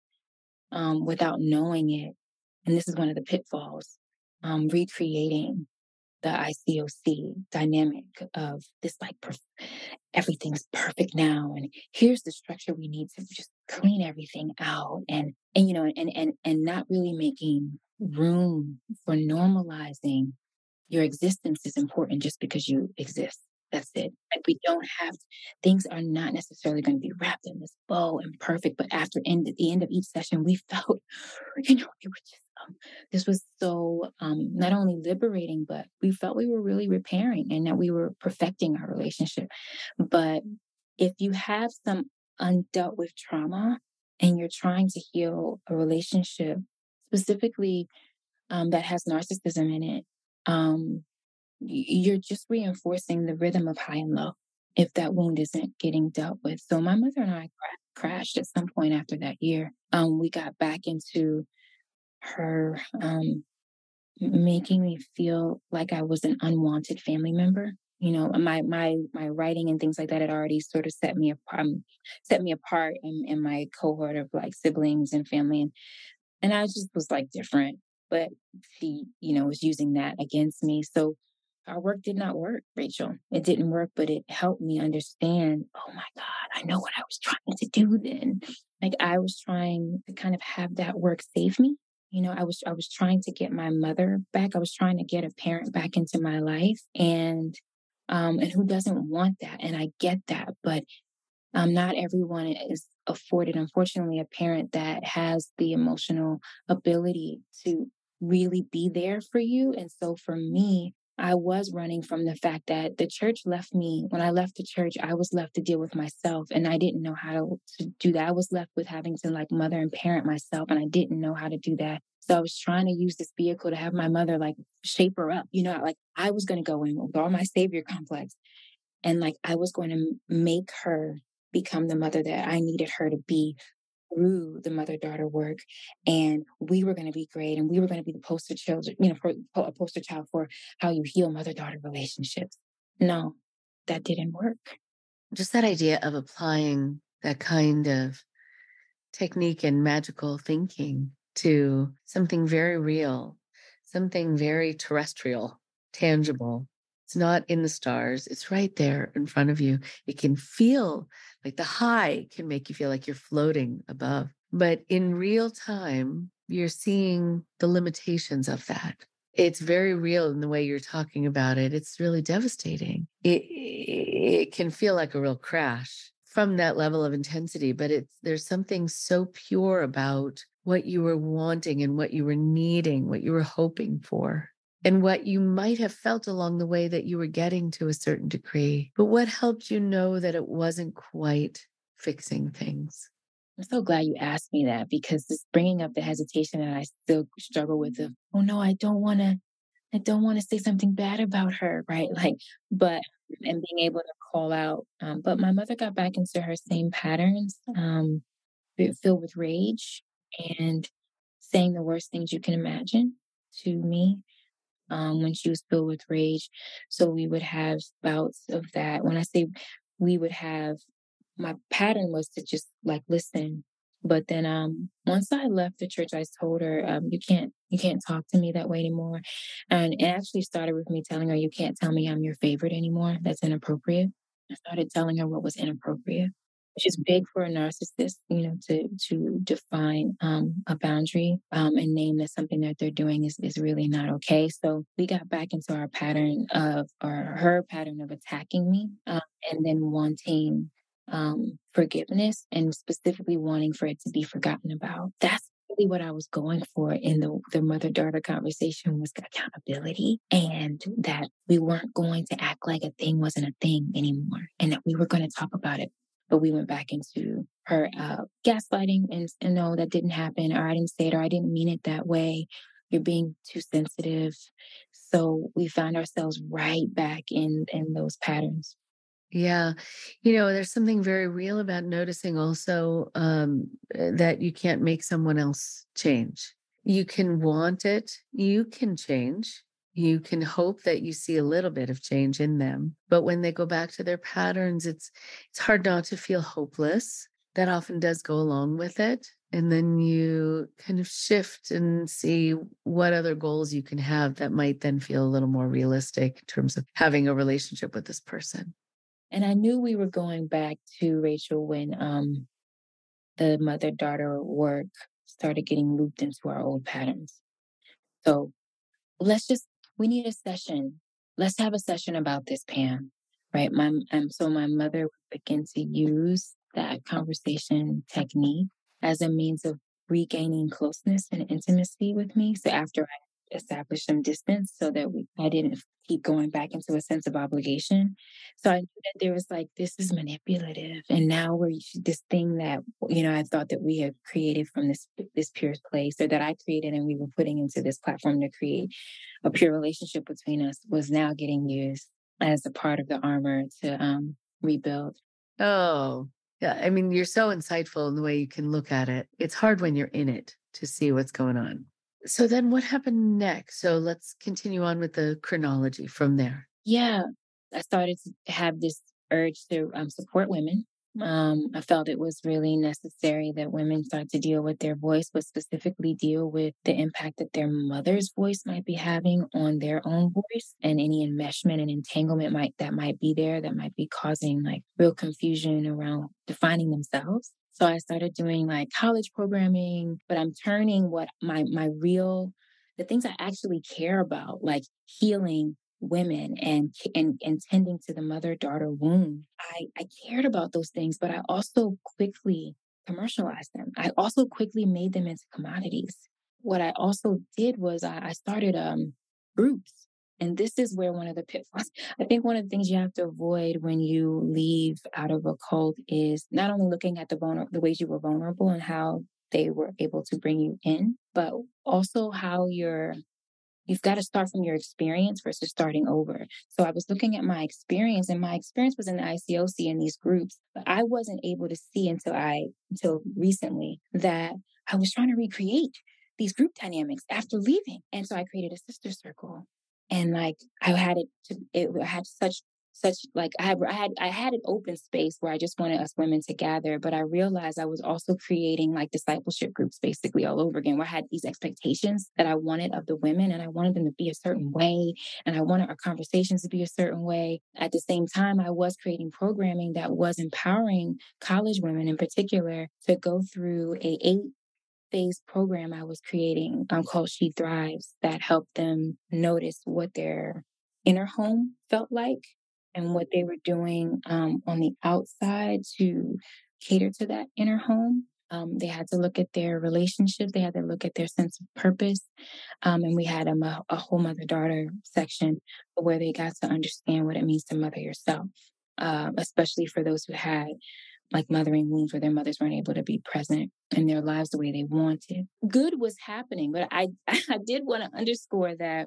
um, without knowing it, and this is one of the pitfalls, um, recreating the I C O C dynamic of this, like, perf- everything's perfect now. And here's the structure we need to just clean everything out. And, and, you know, and, and, and not really making room for normalizing your existence is important just because you exist. That's it. Like we don't have, things are not necessarily going to be wrapped in this bow and perfect. But after end, at the end of each session, we felt, you know, we were just, um, this was so um, not only liberating, but we felt we were really repairing and that we were perfecting our relationship. But if you have some undealt with trauma and you're trying to heal a relationship, specifically um, that has narcissism in it, um, you're just reinforcing the rhythm of high and low if that wound isn't getting dealt with. So my mother and I cra- crashed at some point after that year. Um, we got back into her um, making me feel like I was an unwanted family member. You know, my my my writing and things like that had already sort of set me apart, um, set me apart in, in my cohort of like siblings and family, and and I just was like different. But she, you know, was using that against me. So our work did not work, Rachel. It didn't work, but it helped me understand. Oh my God, I know what I was trying to do then. Like I was trying to kind of have that work save me. You know, I was I was trying to get my mother back. I was trying to get a parent back into my life, and um, and who doesn't want that? And I get that, but um, not everyone is afforded, unfortunately, a parent that has the emotional ability to really be there for you. And so for me, I was running from the fact that the church left me. When I left the church, I was left to deal with myself, and I didn't know how to, to do that. I was left with having to like mother and parent myself, and I didn't know how to do that. So I was trying to use this vehicle to have my mother like shape her up. You know, like I was going to go in with all my savior complex, and like I was going to make her become the mother that I needed her to be through the mother daughter work. And we were going to be great. And we were going to be the poster children, you know, for, a poster child for how you heal mother daughter relationships. No, that didn't work. Just that idea of applying that kind of technique and magical thinking to something very real, something very terrestrial, tangible. It's not in the stars. It's right there in front of you. It can feel like the high can make you feel like you're floating above. But in real time, you're seeing the limitations of that. It's very real in the way you're talking about it. It's really devastating. It, it can feel like a real crash from that level of intensity, but it's there's something so pure about what you were wanting and what you were needing, what you were hoping for, and what you might have felt along the way that you were getting to a certain degree. But what helped you know that it wasn't quite fixing things? I'm so glad you asked me that, because it's bringing up the hesitation that I still struggle with of, oh no, I don't want to, I don't want to say something bad about her, right? Like, but, and being able to call out. Um, but my mother got back into her same patterns, um, filled with rage and saying the worst things you can imagine to me. Um, when she was filled with rage. So we would have bouts of that. When I say we would have, my pattern was to just like listen. But then um, once I left the church, I told her, um, you can't, you can't talk to me that way anymore. And it actually started with me telling her, you can't tell me I'm your favorite anymore. That's inappropriate. I started telling her what was inappropriate, which is big for a narcissist, you know, to to define um, a boundary um, and name that something that they're doing is, is really not okay. So we got back into our pattern of, or her pattern of attacking me um, and then wanting um, forgiveness and specifically wanting for it to be forgotten about. That's really what I was going for in the, the mother-daughter conversation, was accountability, and that we weren't going to act like a thing wasn't a thing anymore, and that we were going to talk about it. But we went back into her uh, gaslighting and, and no, that didn't happen, or I didn't say it, or I didn't mean it that way. You're being too sensitive. So we found ourselves right back in, in those patterns. Yeah. You know, there's something very real about noticing also um, that you can't make someone else change. You can want it. You can change. You can hope that you see a little bit of change in them. But when they go back to their patterns, it's it's hard not to feel hopeless. That often does go along with it. And then you kind of shift and see what other goals you can have that might then feel a little more realistic in terms of having a relationship with this person. And I knew we were going back to Rachel when um, the mother-daughter work started getting looped into our old patterns. So let's just, we need a session. Let's have a session about this, Pam. Right? My um, so my mother would begin to use that conversation technique as a means of regaining closeness and intimacy with me. So after I established some distance, so that we, I didn't keep going back into a sense of obligation. So I knew that there was like, this is manipulative. And now we're this thing that, you know, I thought that we had created from this, this pure place, or that I created and we were putting into this platform to create a pure relationship between us, was now getting used as a part of the armor to um, rebuild. Oh, yeah. I mean, you're so insightful in the way you can look at it. It's hard when you're in it to see what's going on. So then what happened next? So let's continue on with the chronology from there. Yeah. I started to have this urge to um, support women. Um, I felt it was really necessary that women start to deal with their voice, but specifically deal with the impact that their mother's voice might be having on their own voice, and any enmeshment and entanglement might that might be there that might be causing like real confusion around defining themselves. So I started doing like college programming, but I'm turning what my my real the things I actually care about, like healing women and and, and tending to the mother-daughter wound. I, I cared about those things, but I also quickly commercialized them. I also quickly made them into commodities. What I also did was I, I started um, groups. And this is where one of the pitfalls, I think one of the things you have to avoid when you leave out of a cult is not only looking at the vulner- the ways you were vulnerable and how they were able to bring you in, but also how you're You've got to start from your experience versus starting over. So I was looking at my experience, and my experience was in the I C O C in these groups, but I wasn't able to see until I until recently that I was trying to recreate these group dynamics after leaving. And so I created a sister circle, and like I had it to it I had such such like I had I had I had an open space where I just wanted us women to gather, but I realized I was also creating like discipleship groups basically all over again, where I had these expectations that I wanted of the women, and I wanted them to be a certain way, and I wanted our conversations to be a certain way. At the same time, I was creating programming that was empowering college women in particular to go through a eight phase program I was creating um, called She Thrives, that helped them notice what their inner home felt like and what they were doing um, on the outside to cater to that inner home. Um, they had to look at their relationships. They had to look at their sense of purpose. Um, and we had um, a, a whole mother-daughter section where they got to understand what it means to mother yourself, uh, especially for those who had like mothering wounds where their mothers weren't able to be present in their lives the way they wanted. Good was happening, but I, I did want to underscore that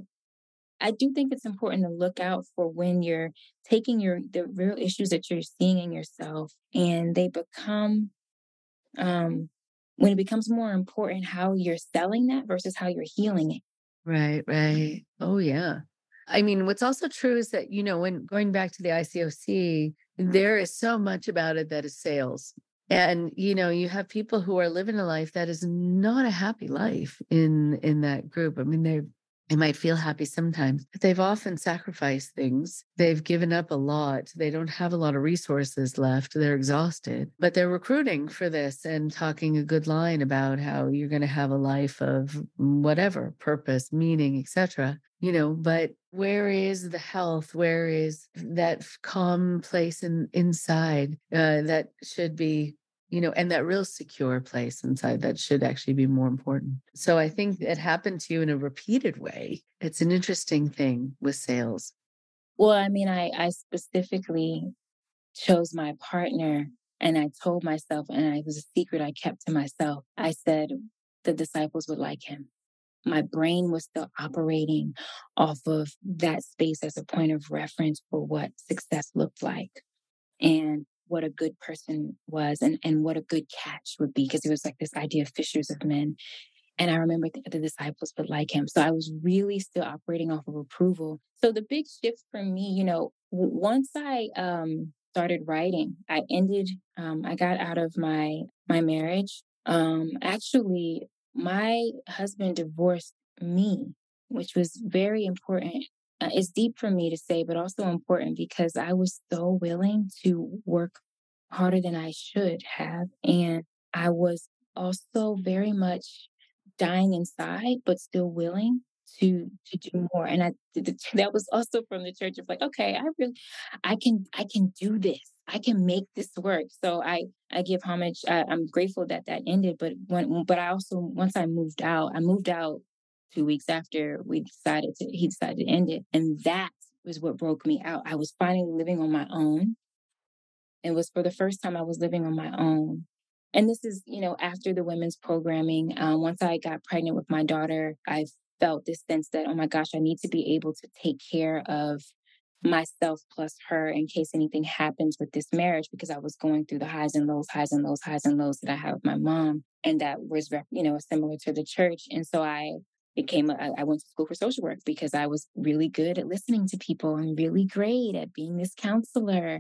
I do think it's important to look out for when you're taking your the real issues that you're seeing in yourself, and they become um when it becomes more important how you're selling that versus how you're healing it. Right, right. Oh, yeah. I mean, what's also true is that, you know, when going back to the I C O C, there is so much about it that is sales. And, you know, you have people who are living a life that is not a happy life in in that group. I mean, they're they might feel happy sometimes, but they've often sacrificed things. They've given up a lot. They don't have a lot of resources left. They're exhausted, but they're recruiting for this and talking a good line about how you're going to have a life of whatever purpose, meaning, et cetera. You know, but where is the health? Where is that calm place in, inside uh, that should be, you know, and that real secure place inside that should actually be more important. So I think it happened to you in a repeated way. It's an interesting thing with sales. Well, I mean, I, I specifically chose my partner, and I told myself, and it was a secret I kept to myself. I said the disciples would like him. My brain was still operating off of that space as a point of reference for what success looked like and what a good person was, and, and what a good catch would be, because it was like this idea of fishers of men. And I remember the, the disciples would like him. So I was really still operating off of approval. So the big shift for me, you know, w- once I um, started writing, I ended, um, I got out of my my marriage. Um, actually, my husband divorced me, which was very important. Uh, it's deep for me to say, but also important because I was so willing to work harder than I should have. And I was also very much dying inside, but still willing to to do more. And I the, that was also from the church of like, okay, I really, I can I can do this. I can make this work. So I I give homage. I, I'm grateful that that ended. But when but I also once I moved out, I moved out two weeks after we decided to he decided to end it, and that was what broke me out. I was finally living on my own. It was for the first time I was living on my own. And this is, you know, after the women's programming. Um, once I got pregnant with my daughter, I felt this sense that, oh my gosh, I need to be able to take care of myself plus her in case anything happens with this marriage, because I was going through the highs and lows, highs and lows, highs and lows that I had with my mom. And that was, you know, similar to the church. And so I it came, I, I went to school for social work because I was really good at listening to people and really great at being this counselor.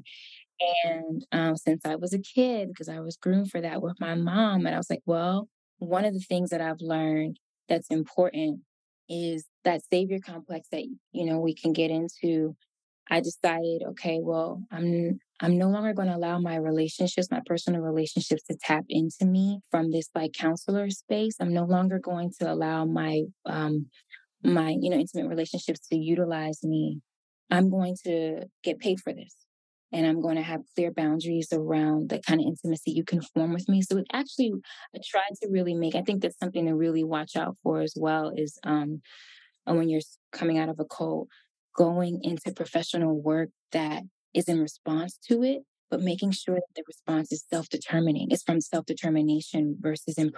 And um, since I was a kid, because I was groomed for that with my mom, and I was like, well, one of the things that I've learned that's important is that savior complex that, you know, we can get into. I decided, okay, well, I'm I'm no longer going to allow my relationships, my personal relationships to tap into me from this like counselor space. I'm no longer going to allow my um my, you know, intimate relationships to utilize me. I'm going to get paid for this. And I'm going to have clear boundaries around the kind of intimacy you can form with me. So it actually, I tried to really make, I think that's something to really watch out for as well is um, when you're coming out of a cult, going into professional work that is in response to it, but making sure that the response is self-determining. It's from self-determination versus in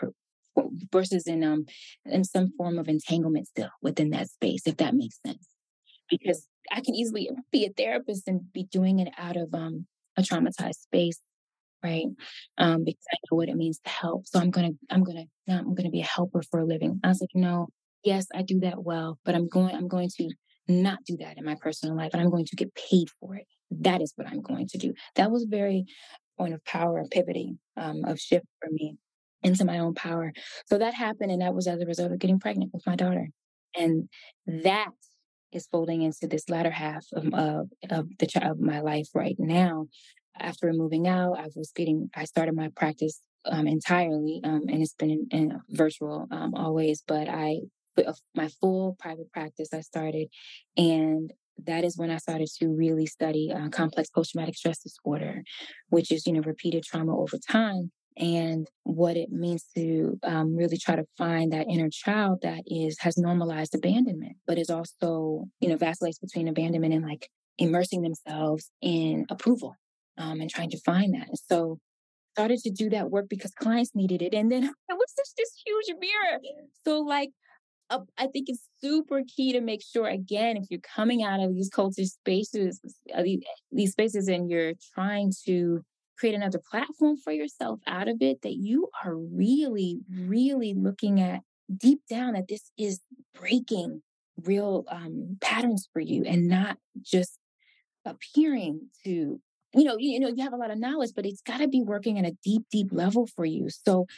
versus in um in some form of entanglement still within that space, if that makes sense. Because I can easily be a therapist and be doing it out of um a traumatized space, right? Um, because I know what it means to help. So I'm gonna, I'm gonna, now I'm gonna be a helper for a living. I was like, no, yes, I do that well, but I'm going, I'm going to not do that in my personal life, and I'm going to get paid for it. That is what I'm going to do. That was very point of power and pivoting um, of shift for me into my own power. So that happened, and that was as a result of getting pregnant with my daughter, and that is folding into this latter half of of, of the of my life right now. After moving out, I was getting, I started my practice um, entirely, um, and it's been in, in virtual um, always, but I, my full private practice I started, and that is when I started to really study uh, complex post-traumatic stress disorder, which is, you know, repeated trauma over time, and what it means to um, really try to find that inner child that is has normalized abandonment, but is also, you know, vacillates between abandonment and like immersing themselves in approval um, and trying to find that. And so started to do that work because clients needed it. And then it was just this huge mirror. So like, uh, I think it's super key to make sure, again, if you're coming out of these culture spaces, uh, these, these spaces, and you're trying to create another platform for yourself out of it, that you are really, really looking at deep down that this is breaking real um, patterns for you and not just appearing to, you know, you, you know, you have a lot of knowledge, but it's got to be working at a deep, deep level for you. So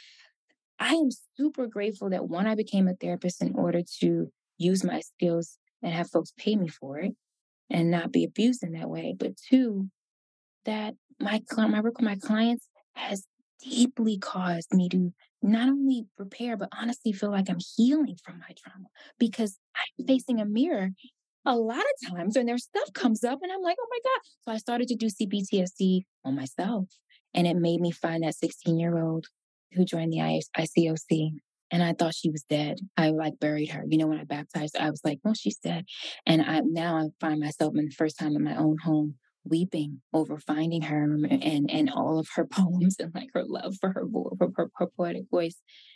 I am super grateful that one, I became a therapist in order to use my skills and have folks pay me for it and not be abused in that way. But two, that my my work with my clients has deeply caused me to not only prepare, but honestly feel like I'm healing from my trauma because I'm facing a mirror a lot of times when their stuff comes up and I'm like, oh my God. So I started to do C P T S D on myself. And it made me find that sixteen year old who joined the I C O C. And I thought she was dead. I like buried her. You know, when I baptized her, I was like, no, she's dead. And I now I find myself in the first time in my own home weeping over finding her and and all of her poems and like her love for her, her, her, her poetic voice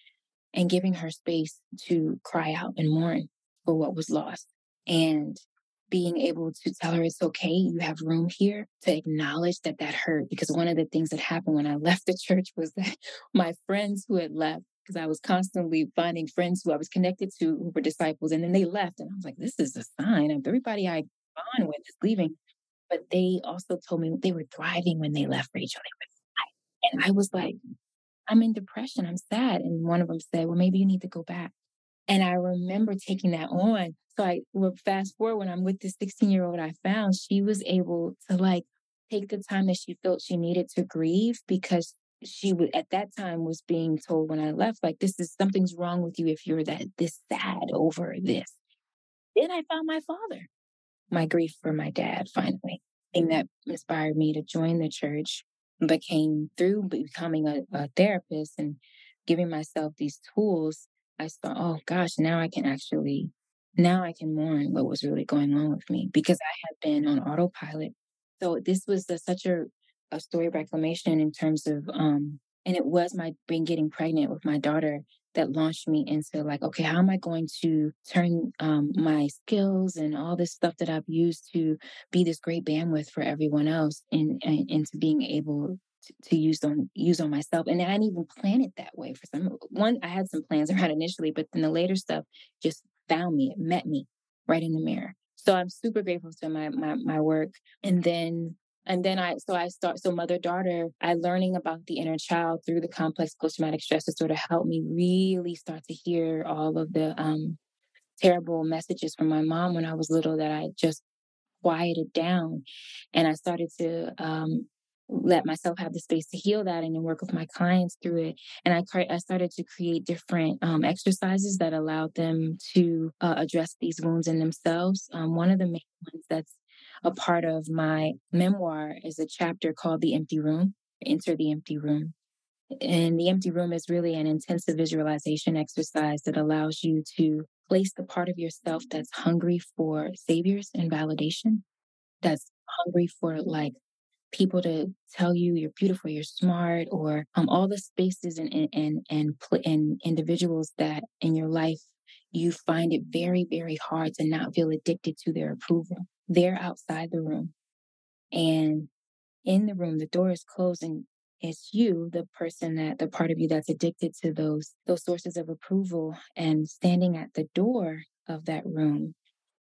and giving her space to cry out and mourn for what was lost. And being able to tell her it's okay, you have room here, to acknowledge that that hurt. Because one of the things that happened when I left the church was that my friends who had left, because I was constantly finding friends who I was connected to who were disciples, and then they left. And I was like, this is a sign of everybody I bond with is leaving. But they also told me they were thriving when they left, Rachel. They were thriving. And I was like, I'm in depression. I'm sad. And one of them said, well, maybe you need to go back. And I remember taking that on. So I would fast forward when I'm with this sixteen year old I found, she was able to like take the time that she felt she needed to grieve because she would at that time was being told when I left, like, this is something's wrong with you if you're that this sad over this. Then I found my father, my grief for my dad finally. Thing that inspired me to join the church became through becoming a, a therapist and giving myself these tools. I thought, oh gosh, now I can actually, now I can mourn what was really going on with me because I had been on autopilot. So this was a, such a, a story of reclamation in terms of, um, and it was my being getting pregnant with my daughter that launched me into like, okay, how am I going to turn um, my skills and all this stuff that I've used to be this great bandwidth for everyone else and, and into being able to, to use on use on myself. And I didn't even plan it that way for some one. I had some plans around initially, but then the later stuff just found me. It met me right in the mirror. So I'm super grateful to my my my work. And then and then I so I start so mother daughter. I learning about the inner child through the complex post traumatic stress disorder helped me really start to hear all of the um, terrible messages from my mom when I was little that I just quieted down, and I started to um, let myself have the space to heal that and then work with my clients through it. And I, cre- I started to create different um, exercises that allowed them to uh, address these wounds in themselves. Um, one of the main ones that's a part of my memoir is a chapter called The Empty Room, Enter the Empty Room. And the empty room is really an intensive visualization exercise that allows you to place the part of yourself that's hungry for saviors and validation, that's hungry for like people to tell you you're beautiful, you're smart, or um, all the spaces and and and and, pl- and individuals that in your life you find it very, very hard to not feel addicted to their approval. They're outside the room. And in the room, the door is closed, and it's you, the person that the part of you that's addicted to those those sources of approval. And standing at the door of that room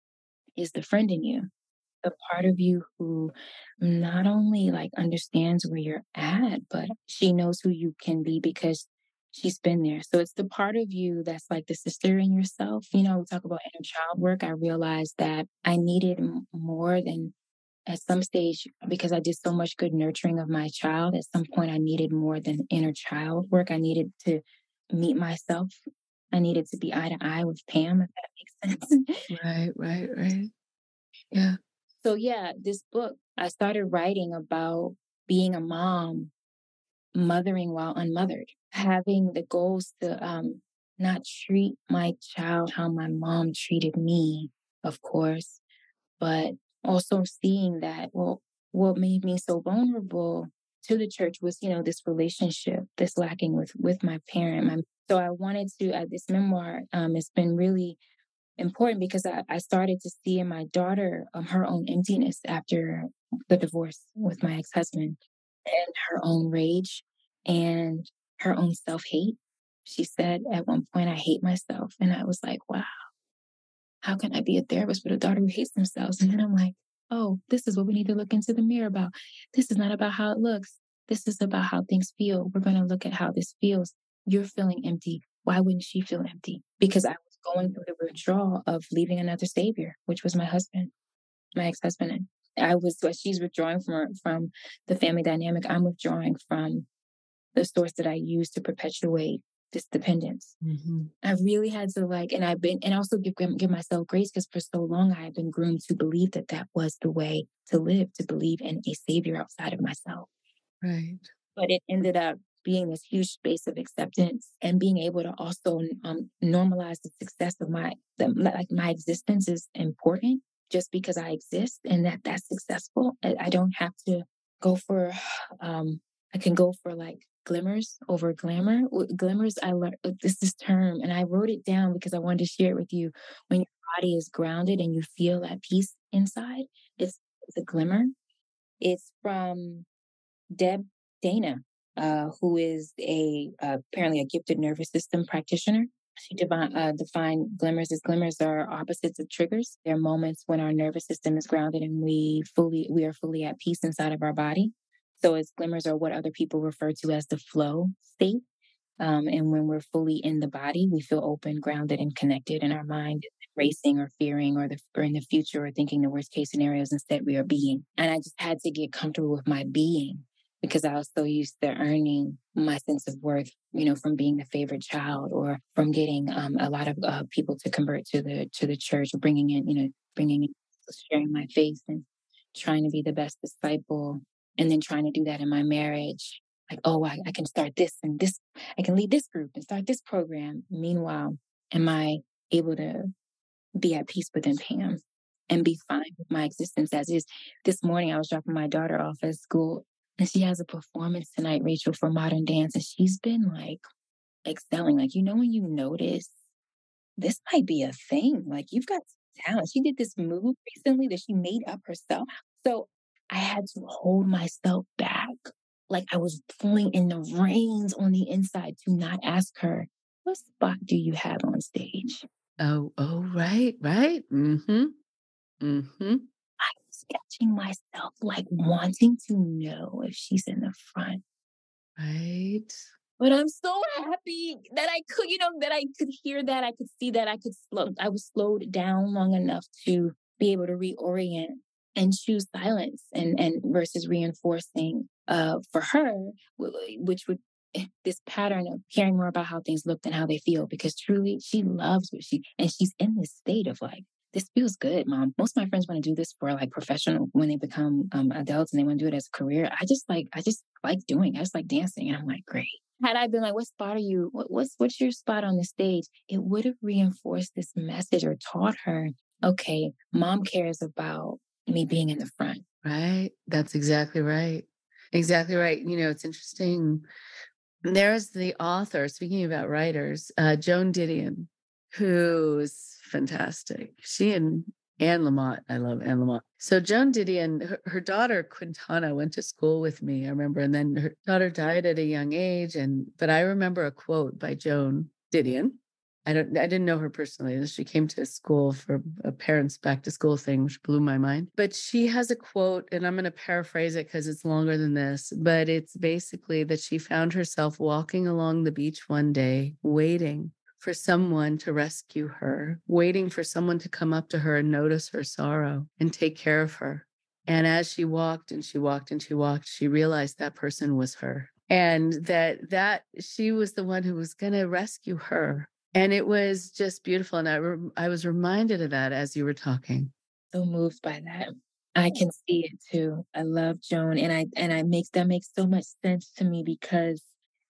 is the friend in you, the part of you who not only like understands where you're at, but she knows who you can be because she's been there. So it's the part of you that's like the sister in yourself. You know, we talk about inner child work. I realized that I needed m- more than at some stage, because I did so much good nurturing of my child, at some point I needed more than inner child work. I needed to meet myself. I needed to be eye to eye with Pam, if that makes sense. Right, right, right. Yeah. So yeah, this book, I started writing about being a mom, mothering while unmothered, having the goals to um, not treat my child how my mom treated me, of course, but also seeing that, well, what made me so vulnerable to the church was, you know, this relationship, this lacking with with my parent. My, so I wanted to, uh, this memoir, um, it's been really important because I, I started to see in my daughter um, her own emptiness after the divorce with my ex-husband, and her own rage and her own self-hate. She said at one point, I hate myself. And I was like, wow, how can I be a therapist with a daughter who hates themselves? And then I'm like, oh, this is what we need to look into the mirror about. This is not about how it looks. This is about how things feel. We're going to look at how this feels. You're feeling empty. Why wouldn't she feel empty? Because I was going through the withdrawal of leaving another savior, which was my husband, my ex-husband. And I was, so she's withdrawing from, from the family dynamic. I'm withdrawing from the source that I use to perpetuate this dependence. Mm-hmm. I really had to like, and I've been, and also give give myself grace because for so long I had been groomed to believe that that was the way to live, to believe in a savior outside of myself. Right. But it ended up being this huge space of acceptance and being able to also um, normalize the success of my, the, like my existence is important just because I exist and that that's successful. I, I don't have to go for, um, I can go for like glimmers over glamour. Glimmers, I learned this this term, and I wrote it down because I wanted to share it with you. When your body is grounded and you feel at peace inside, it's, it's a glimmer. It's from Deb Dana, uh, who is a uh, apparently a gifted nervous system practitioner. She devi- uh, defined glimmers as glimmers are opposites of triggers. They're moments when our nervous system is grounded and we fully we are fully at peace inside of our body. So as glimmers are what other people refer to as the flow state. Um, and when we're fully in the body, we feel open, grounded, and connected, and our mind isn't racing or fearing or, the, or in the future or thinking the worst case scenarios. Instead, we are being. And I just had to get comfortable with my being because I was so used to earning my sense of worth, you know, from being the favorite child or from getting um, a lot of uh, people to convert to the to the church, or bringing in, you know, bringing in, sharing my faith and trying to be the best disciple, and then trying to do that in my marriage. Like, oh, I, I can start this and this, I can lead this group and start this program. Meanwhile, am I able to be at peace within Pam and be fine with my existence as is? This morning, I was dropping my daughter off at school and she has a performance tonight, Rachel, for modern dance. And she's been like excelling. Like, you know, when you notice this might be a thing, like you've got talent. She did this move recently that she made up herself. So I had to hold myself back. Like I was pulling in the reins on the inside to not ask her, what spot do you have on stage? Oh, oh, right, right. Mm-hmm. Mm-hmm. I was catching myself like wanting to know if she's in the front. Right. But I'm so happy that I could, you know, that I could hear that. I could see that. I could slow, I was slowed down long enough to be able to reorient and choose silence and, and versus reinforcing uh, for her, which would this pattern of caring more about how things look than how they feel, because truly she loves what she, and she's in this state of like, this feels good, mom. Most of my friends want to do this for like professional when they become um, adults and they want to do it as a career. I just like, I just like doing, I just like dancing. And I'm like, great. Had I been like, what spot are you? What, what's, what's your spot on the stage? It would have reinforced this message or taught her, okay, mom cares about me being in the front. Right. That's exactly right. Exactly right. You know, it's interesting. There's the author, speaking about writers, uh, Joan Didion, who's fantastic. She and Anne Lamott, I love Anne Lamott. So Joan Didion, her, her daughter Quintana went to school with me, I remember, and then her daughter died at a young age. And but I remember a quote by Joan Didion. I don't I didn't know her personally. She came to school for a parents' back to school thing, which blew my mind. But she has a quote, and I'm going to paraphrase it because it's longer than this, but it's basically that she found herself walking along the beach one day, waiting for someone to rescue her, waiting for someone to come up to her and notice her sorrow and take care of her. And as she walked and she walked and she walked, she realized that person was her, and that that she was the one who was going to rescue her. And it was just beautiful. And I, re- I was reminded of that as you were talking. So moved by that. I can see it too. I love Joan. And I, and I makes, that makes so much sense to me, because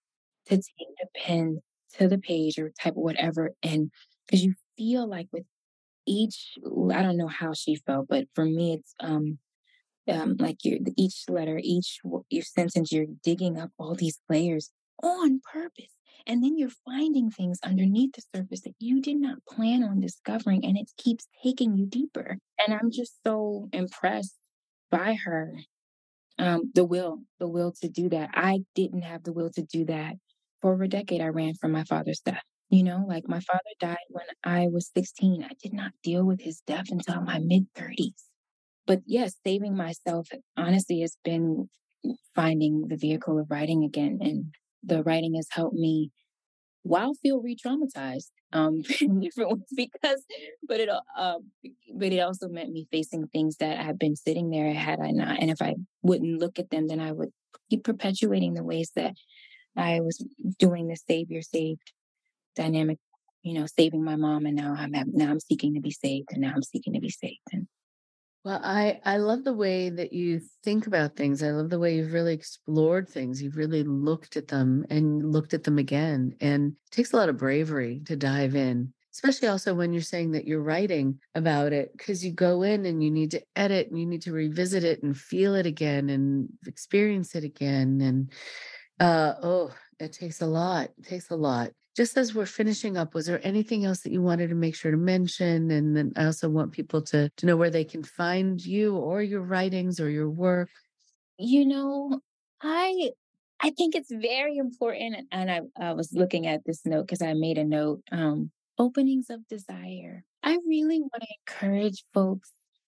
to take the pen to the page or type whatever, and because you feel like with each, I don't know how she felt, but for me, it's, um, um, like your each letter, each your sentence, you're digging up all these layers on purpose. And then you're finding things underneath the surface that you did not plan on discovering, and it keeps taking you deeper. And I'm just so impressed by her. Um, the will, the will to do that. I didn't have the will to do that. For over a decade, I ran from my father's death. You know, like my father died when I was sixteen. I did not deal with his death until my mid thirties. But yes, saving myself honestly has been finding the vehicle of writing again. And the writing has helped me while feel re-traumatized um in different ways, because but it uh, but it also meant me facing things that have been sitting there had I not, and if I wouldn't look at them, then I would keep perpetuating the ways that I was doing the savior saved dynamic, you know, saving my mom, and now I'm now I'm seeking to be saved, and now I'm seeking to be saved. And Well, I, I love the way that you think about things. I love the way you've really explored things. You've really looked at them and looked at them again. And it takes a lot of bravery to dive in, especially also when you're saying that you're writing about it, because you go in and you need to edit and you need to revisit it and feel it again and experience it again. And uh, oh, it takes a lot. It takes a lot. Just as we're finishing up, was there anything else that you wanted to make sure to mention? And then I also want people to, to know where they can find you or your writings or your work. you know, I I think it's very important. And I, I was looking at this note because I made a note. Um, openings of desire. I really want to encourage folks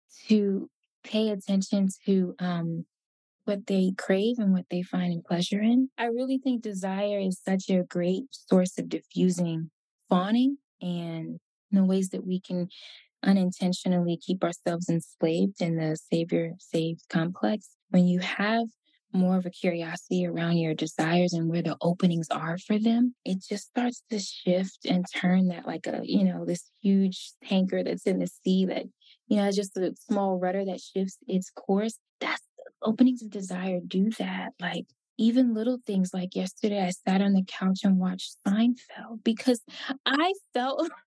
to pay attention to um, what they crave and what they find in pleasure in. I really think desire is such a great source of diffusing fawning and the ways that we can unintentionally keep ourselves enslaved in the savior saved complex. When you have more of a curiosity around your desires and where the openings are for them, it just starts to shift and turn that like a, you know, this huge tanker that's in the sea that, you know, just a small rudder that shifts its course. That's openings of desire do that. Like even little things like yesterday, I sat on the couch and watched Seinfeld because I felt like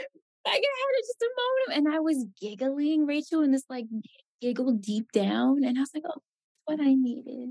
I had just a moment and I was giggling, Rachel, and this like giggle deep down. And I was like, oh, that's what I needed.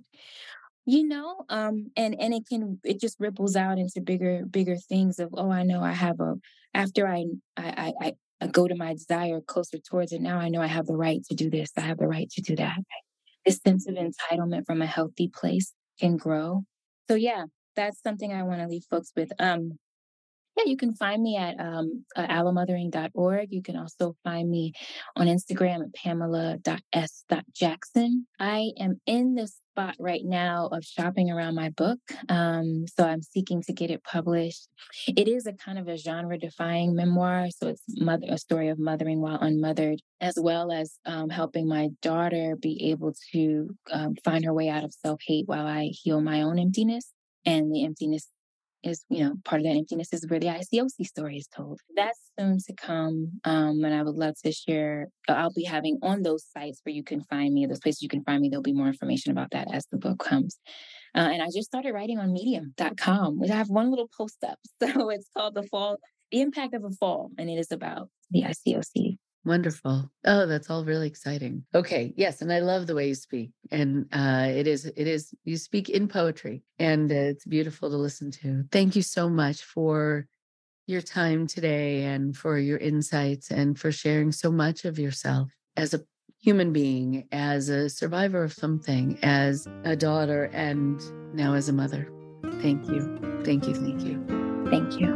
You know, um, and and it can it just ripples out into bigger bigger things of, oh, I know I have a after I I I, I go to my desire closer towards it. Now I know I have the right to do this. I have the right to do that. This sense of entitlement from a healthy place can grow. So yeah, that's something I want to leave folks with. Um, Yeah, you can find me at um, uh, alomothering dot org. You can also find me on Instagram at pamela dot s dot jackson. I am in the spot right now of shopping around my book. Um, so I'm seeking to get it published. It is a kind of a genre defying memoir. So it's mother, a story of mothering while unmothered, as well as um, helping my daughter be able to um, find her way out of self hate while I heal my own emptiness. And the emptiness is, you know, part of that emptiness is where the I C O C story is told. That's soon to come. Um, and I would love to share, uh, I'll be having on those sites where you can find me, those places you can find me, there'll be more information about that as the book comes. Uh, and I just started writing on medium dot com, which I have one little post up. So it's called The Fall, The Impact of a Fall. And it is about the I C O C. Wonderful. Oh, that's all really exciting. Okay. Yes. And I love the way you speak. And uh, it is, it is, you speak in poetry and uh, it's beautiful to listen to. Thank you so much for your time today and for your insights and for sharing so much of yourself as a human being, as a survivor of something, as a daughter, and now as a mother. Thank you. Thank you. Thank you. Thank you.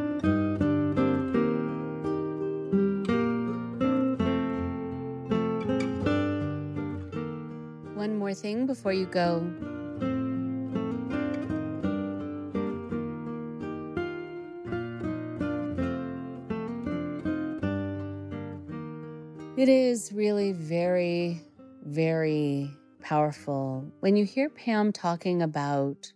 One more thing before you go. It is really very, very powerful when you hear Pam talking about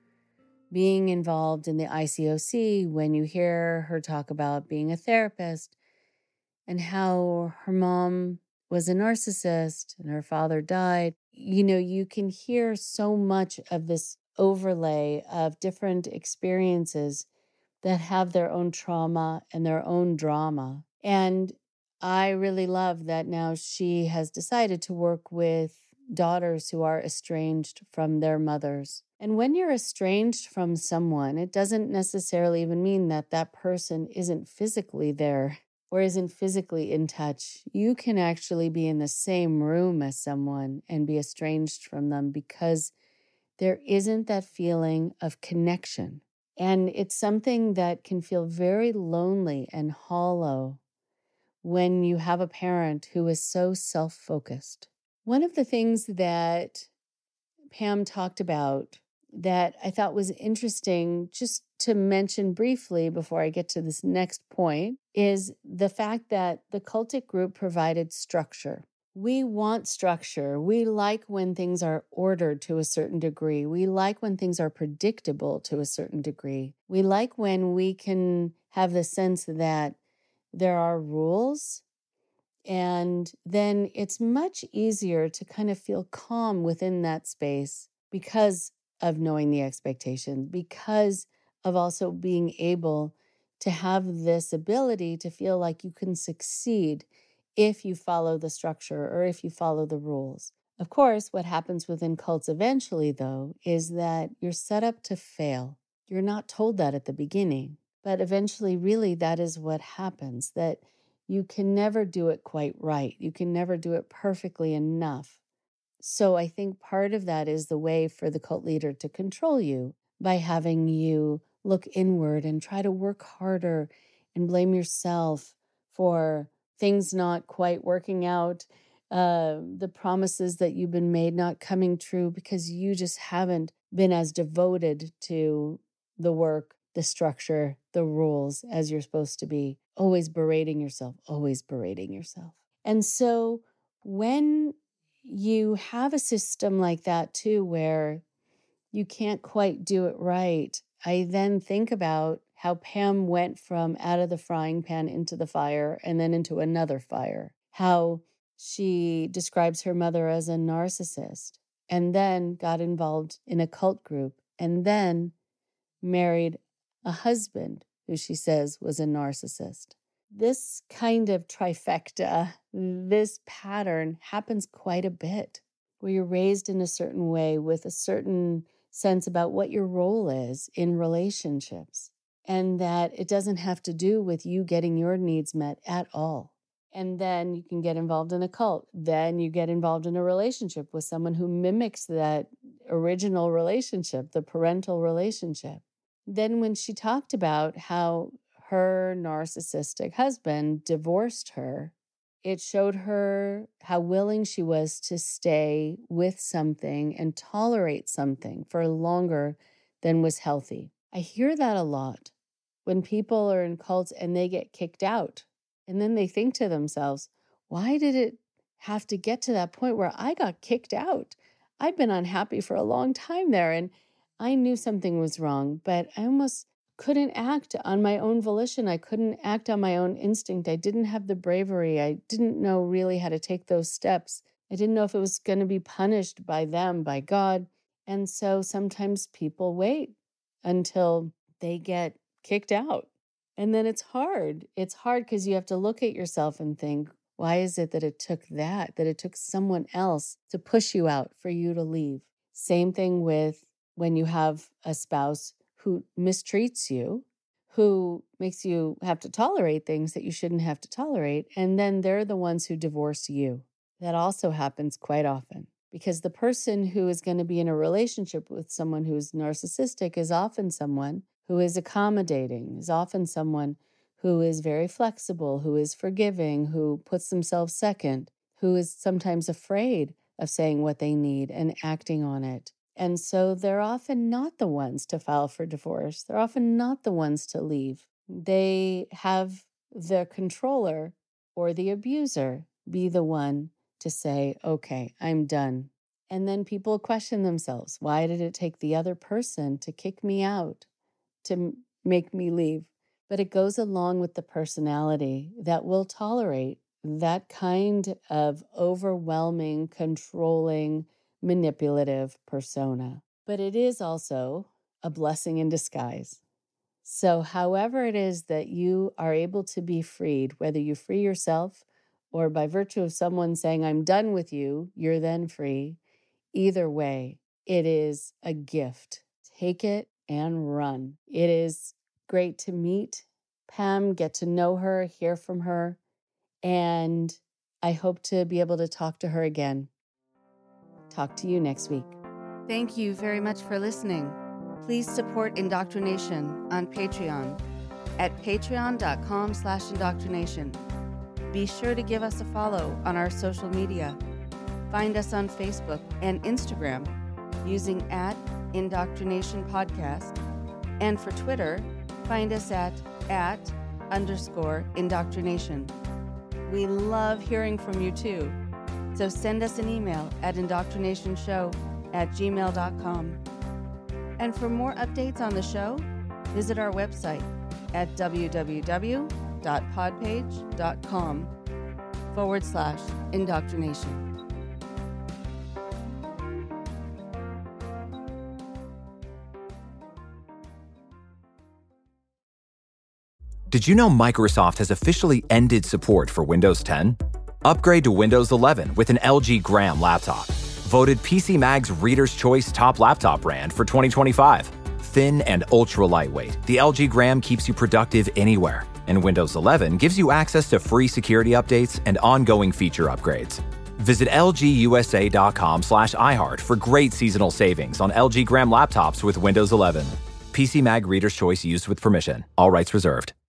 being involved in the I C O C, when you hear her talk about being a therapist and how her mom was a narcissist and her father died. You know, you can hear so much of this overlay of different experiences that have their own trauma and their own drama. And I really love that now she has decided to work with daughters who are estranged from their mothers. And when you're estranged from someone, it doesn't necessarily even mean that that person isn't physically there or isn't physically in touch. You can actually be in the same room as someone and be estranged from them because there isn't that feeling of connection. And it's something that can feel very lonely and hollow when you have a parent who is so self-focused. One of the things that Pam talked about that I thought was interesting, just to mention briefly before I get to this next point, is the fact that the cultic group provided structure. We want structure. We like when things are ordered to a certain degree. We like when things are predictable to a certain degree. We like when we can have the sense that there are rules, and then it's much easier to kind of feel calm within that space because of knowing the expectation, because of also being able to have this ability to feel like you can succeed if you follow the structure or if you follow the rules. Of course, what happens within cults eventually, though, is that you're set up to fail. You're not told that at the beginning, but eventually, really, that is what happens, that you can never do it quite right. You can never do it perfectly enough. So I think part of that is the way for the cult leader to control you by having you look inward and try to work harder and blame yourself for things not quite working out, uh, the promises that you've been made not coming true because you just haven't been as devoted to the work, the structure, the rules as you're supposed to be. Always berating yourself, always berating yourself. And so when you have a system like that too, where you can't quite do it right, I then think about how Pam went from out of the frying pan into the fire and then into another fire, how she describes her mother as a narcissist and then got involved in a cult group and then married a husband who she says was a narcissist. This kind of trifecta, this pattern happens quite a bit, where you're raised in a certain way with a certain sense about what your role is in relationships, and that it doesn't have to do with you getting your needs met at all. And then you can get involved in a cult. Then you get involved in a relationship with someone who mimics that original relationship, the parental relationship. Then when she talked about how her narcissistic husband divorced her, it showed her how willing she was to stay with something and tolerate something for longer than was healthy. I hear that a lot when people are in cults and they get kicked out. And then they think to themselves, why did it have to get to that point where I got kicked out? I've been unhappy for a long time there, and I knew something was wrong, but I almost couldn't act on my own volition. I couldn't act on my own instinct. I didn't have the bravery. I didn't know really how to take those steps. I didn't know if it was going to be punished by them, by God. And so sometimes people wait until they get kicked out. And then it's hard. It's hard because you have to look at yourself and think, why is it that it took that, that it took someone else to push you out for you to leave? Same thing with when you have a spouse who mistreats you, who makes you have to tolerate things that you shouldn't have to tolerate, and then they're the ones who divorce you. That also happens quite often because the person who is going to be in a relationship with someone who's narcissistic is often someone who is accommodating, is often someone who is very flexible, who is forgiving, who puts themselves second, who is sometimes afraid of saying what they need and acting on it. And so they're often not the ones to file for divorce. They're often not the ones to leave. They have the controller or the abuser be the one to say, okay, I'm done. And then people question themselves, why did it take the other person to kick me out, to make me leave? But it goes along with the personality that will tolerate that kind of overwhelming, controlling, manipulative persona. But it is also a blessing in disguise. So however it is that you are able to be freed, whether you free yourself or by virtue of someone saying, I'm done with you, you're then free. Either way, it is a gift. Take it and run. It is great to meet Pam, get to know her, hear from her, and I hope to be able to talk to her again. Talk to you next week. Thank you very much for listening. Please support Indoctrination on Patreon at patreon.com slash indoctrination. Be sure to give us a follow on our social media. Find us on Facebook and Instagram using at Indoctrination Podcast. And for Twitter, find us at at underscore indoctrination. We love hearing from you too. So send us an email at indoctrinationshow at gmail dot com. And for more updates on the show, visit our website at www.podpage.com forward slash indoctrination. Did you know Microsoft has officially ended support for Windows ten? Upgrade to Windows eleven with an L G Gram laptop. Voted P C Mag's Reader's Choice Top Laptop Brand for twenty twenty-five. Thin and ultra lightweight, the L G Gram keeps you productive anywhere. And Windows eleven gives you access to free security updates and ongoing feature upgrades. Visit lgusa.com slash iHeart for great seasonal savings on L G Gram laptops with Windows eleven. P C Mag Reader's Choice used with permission. All rights reserved.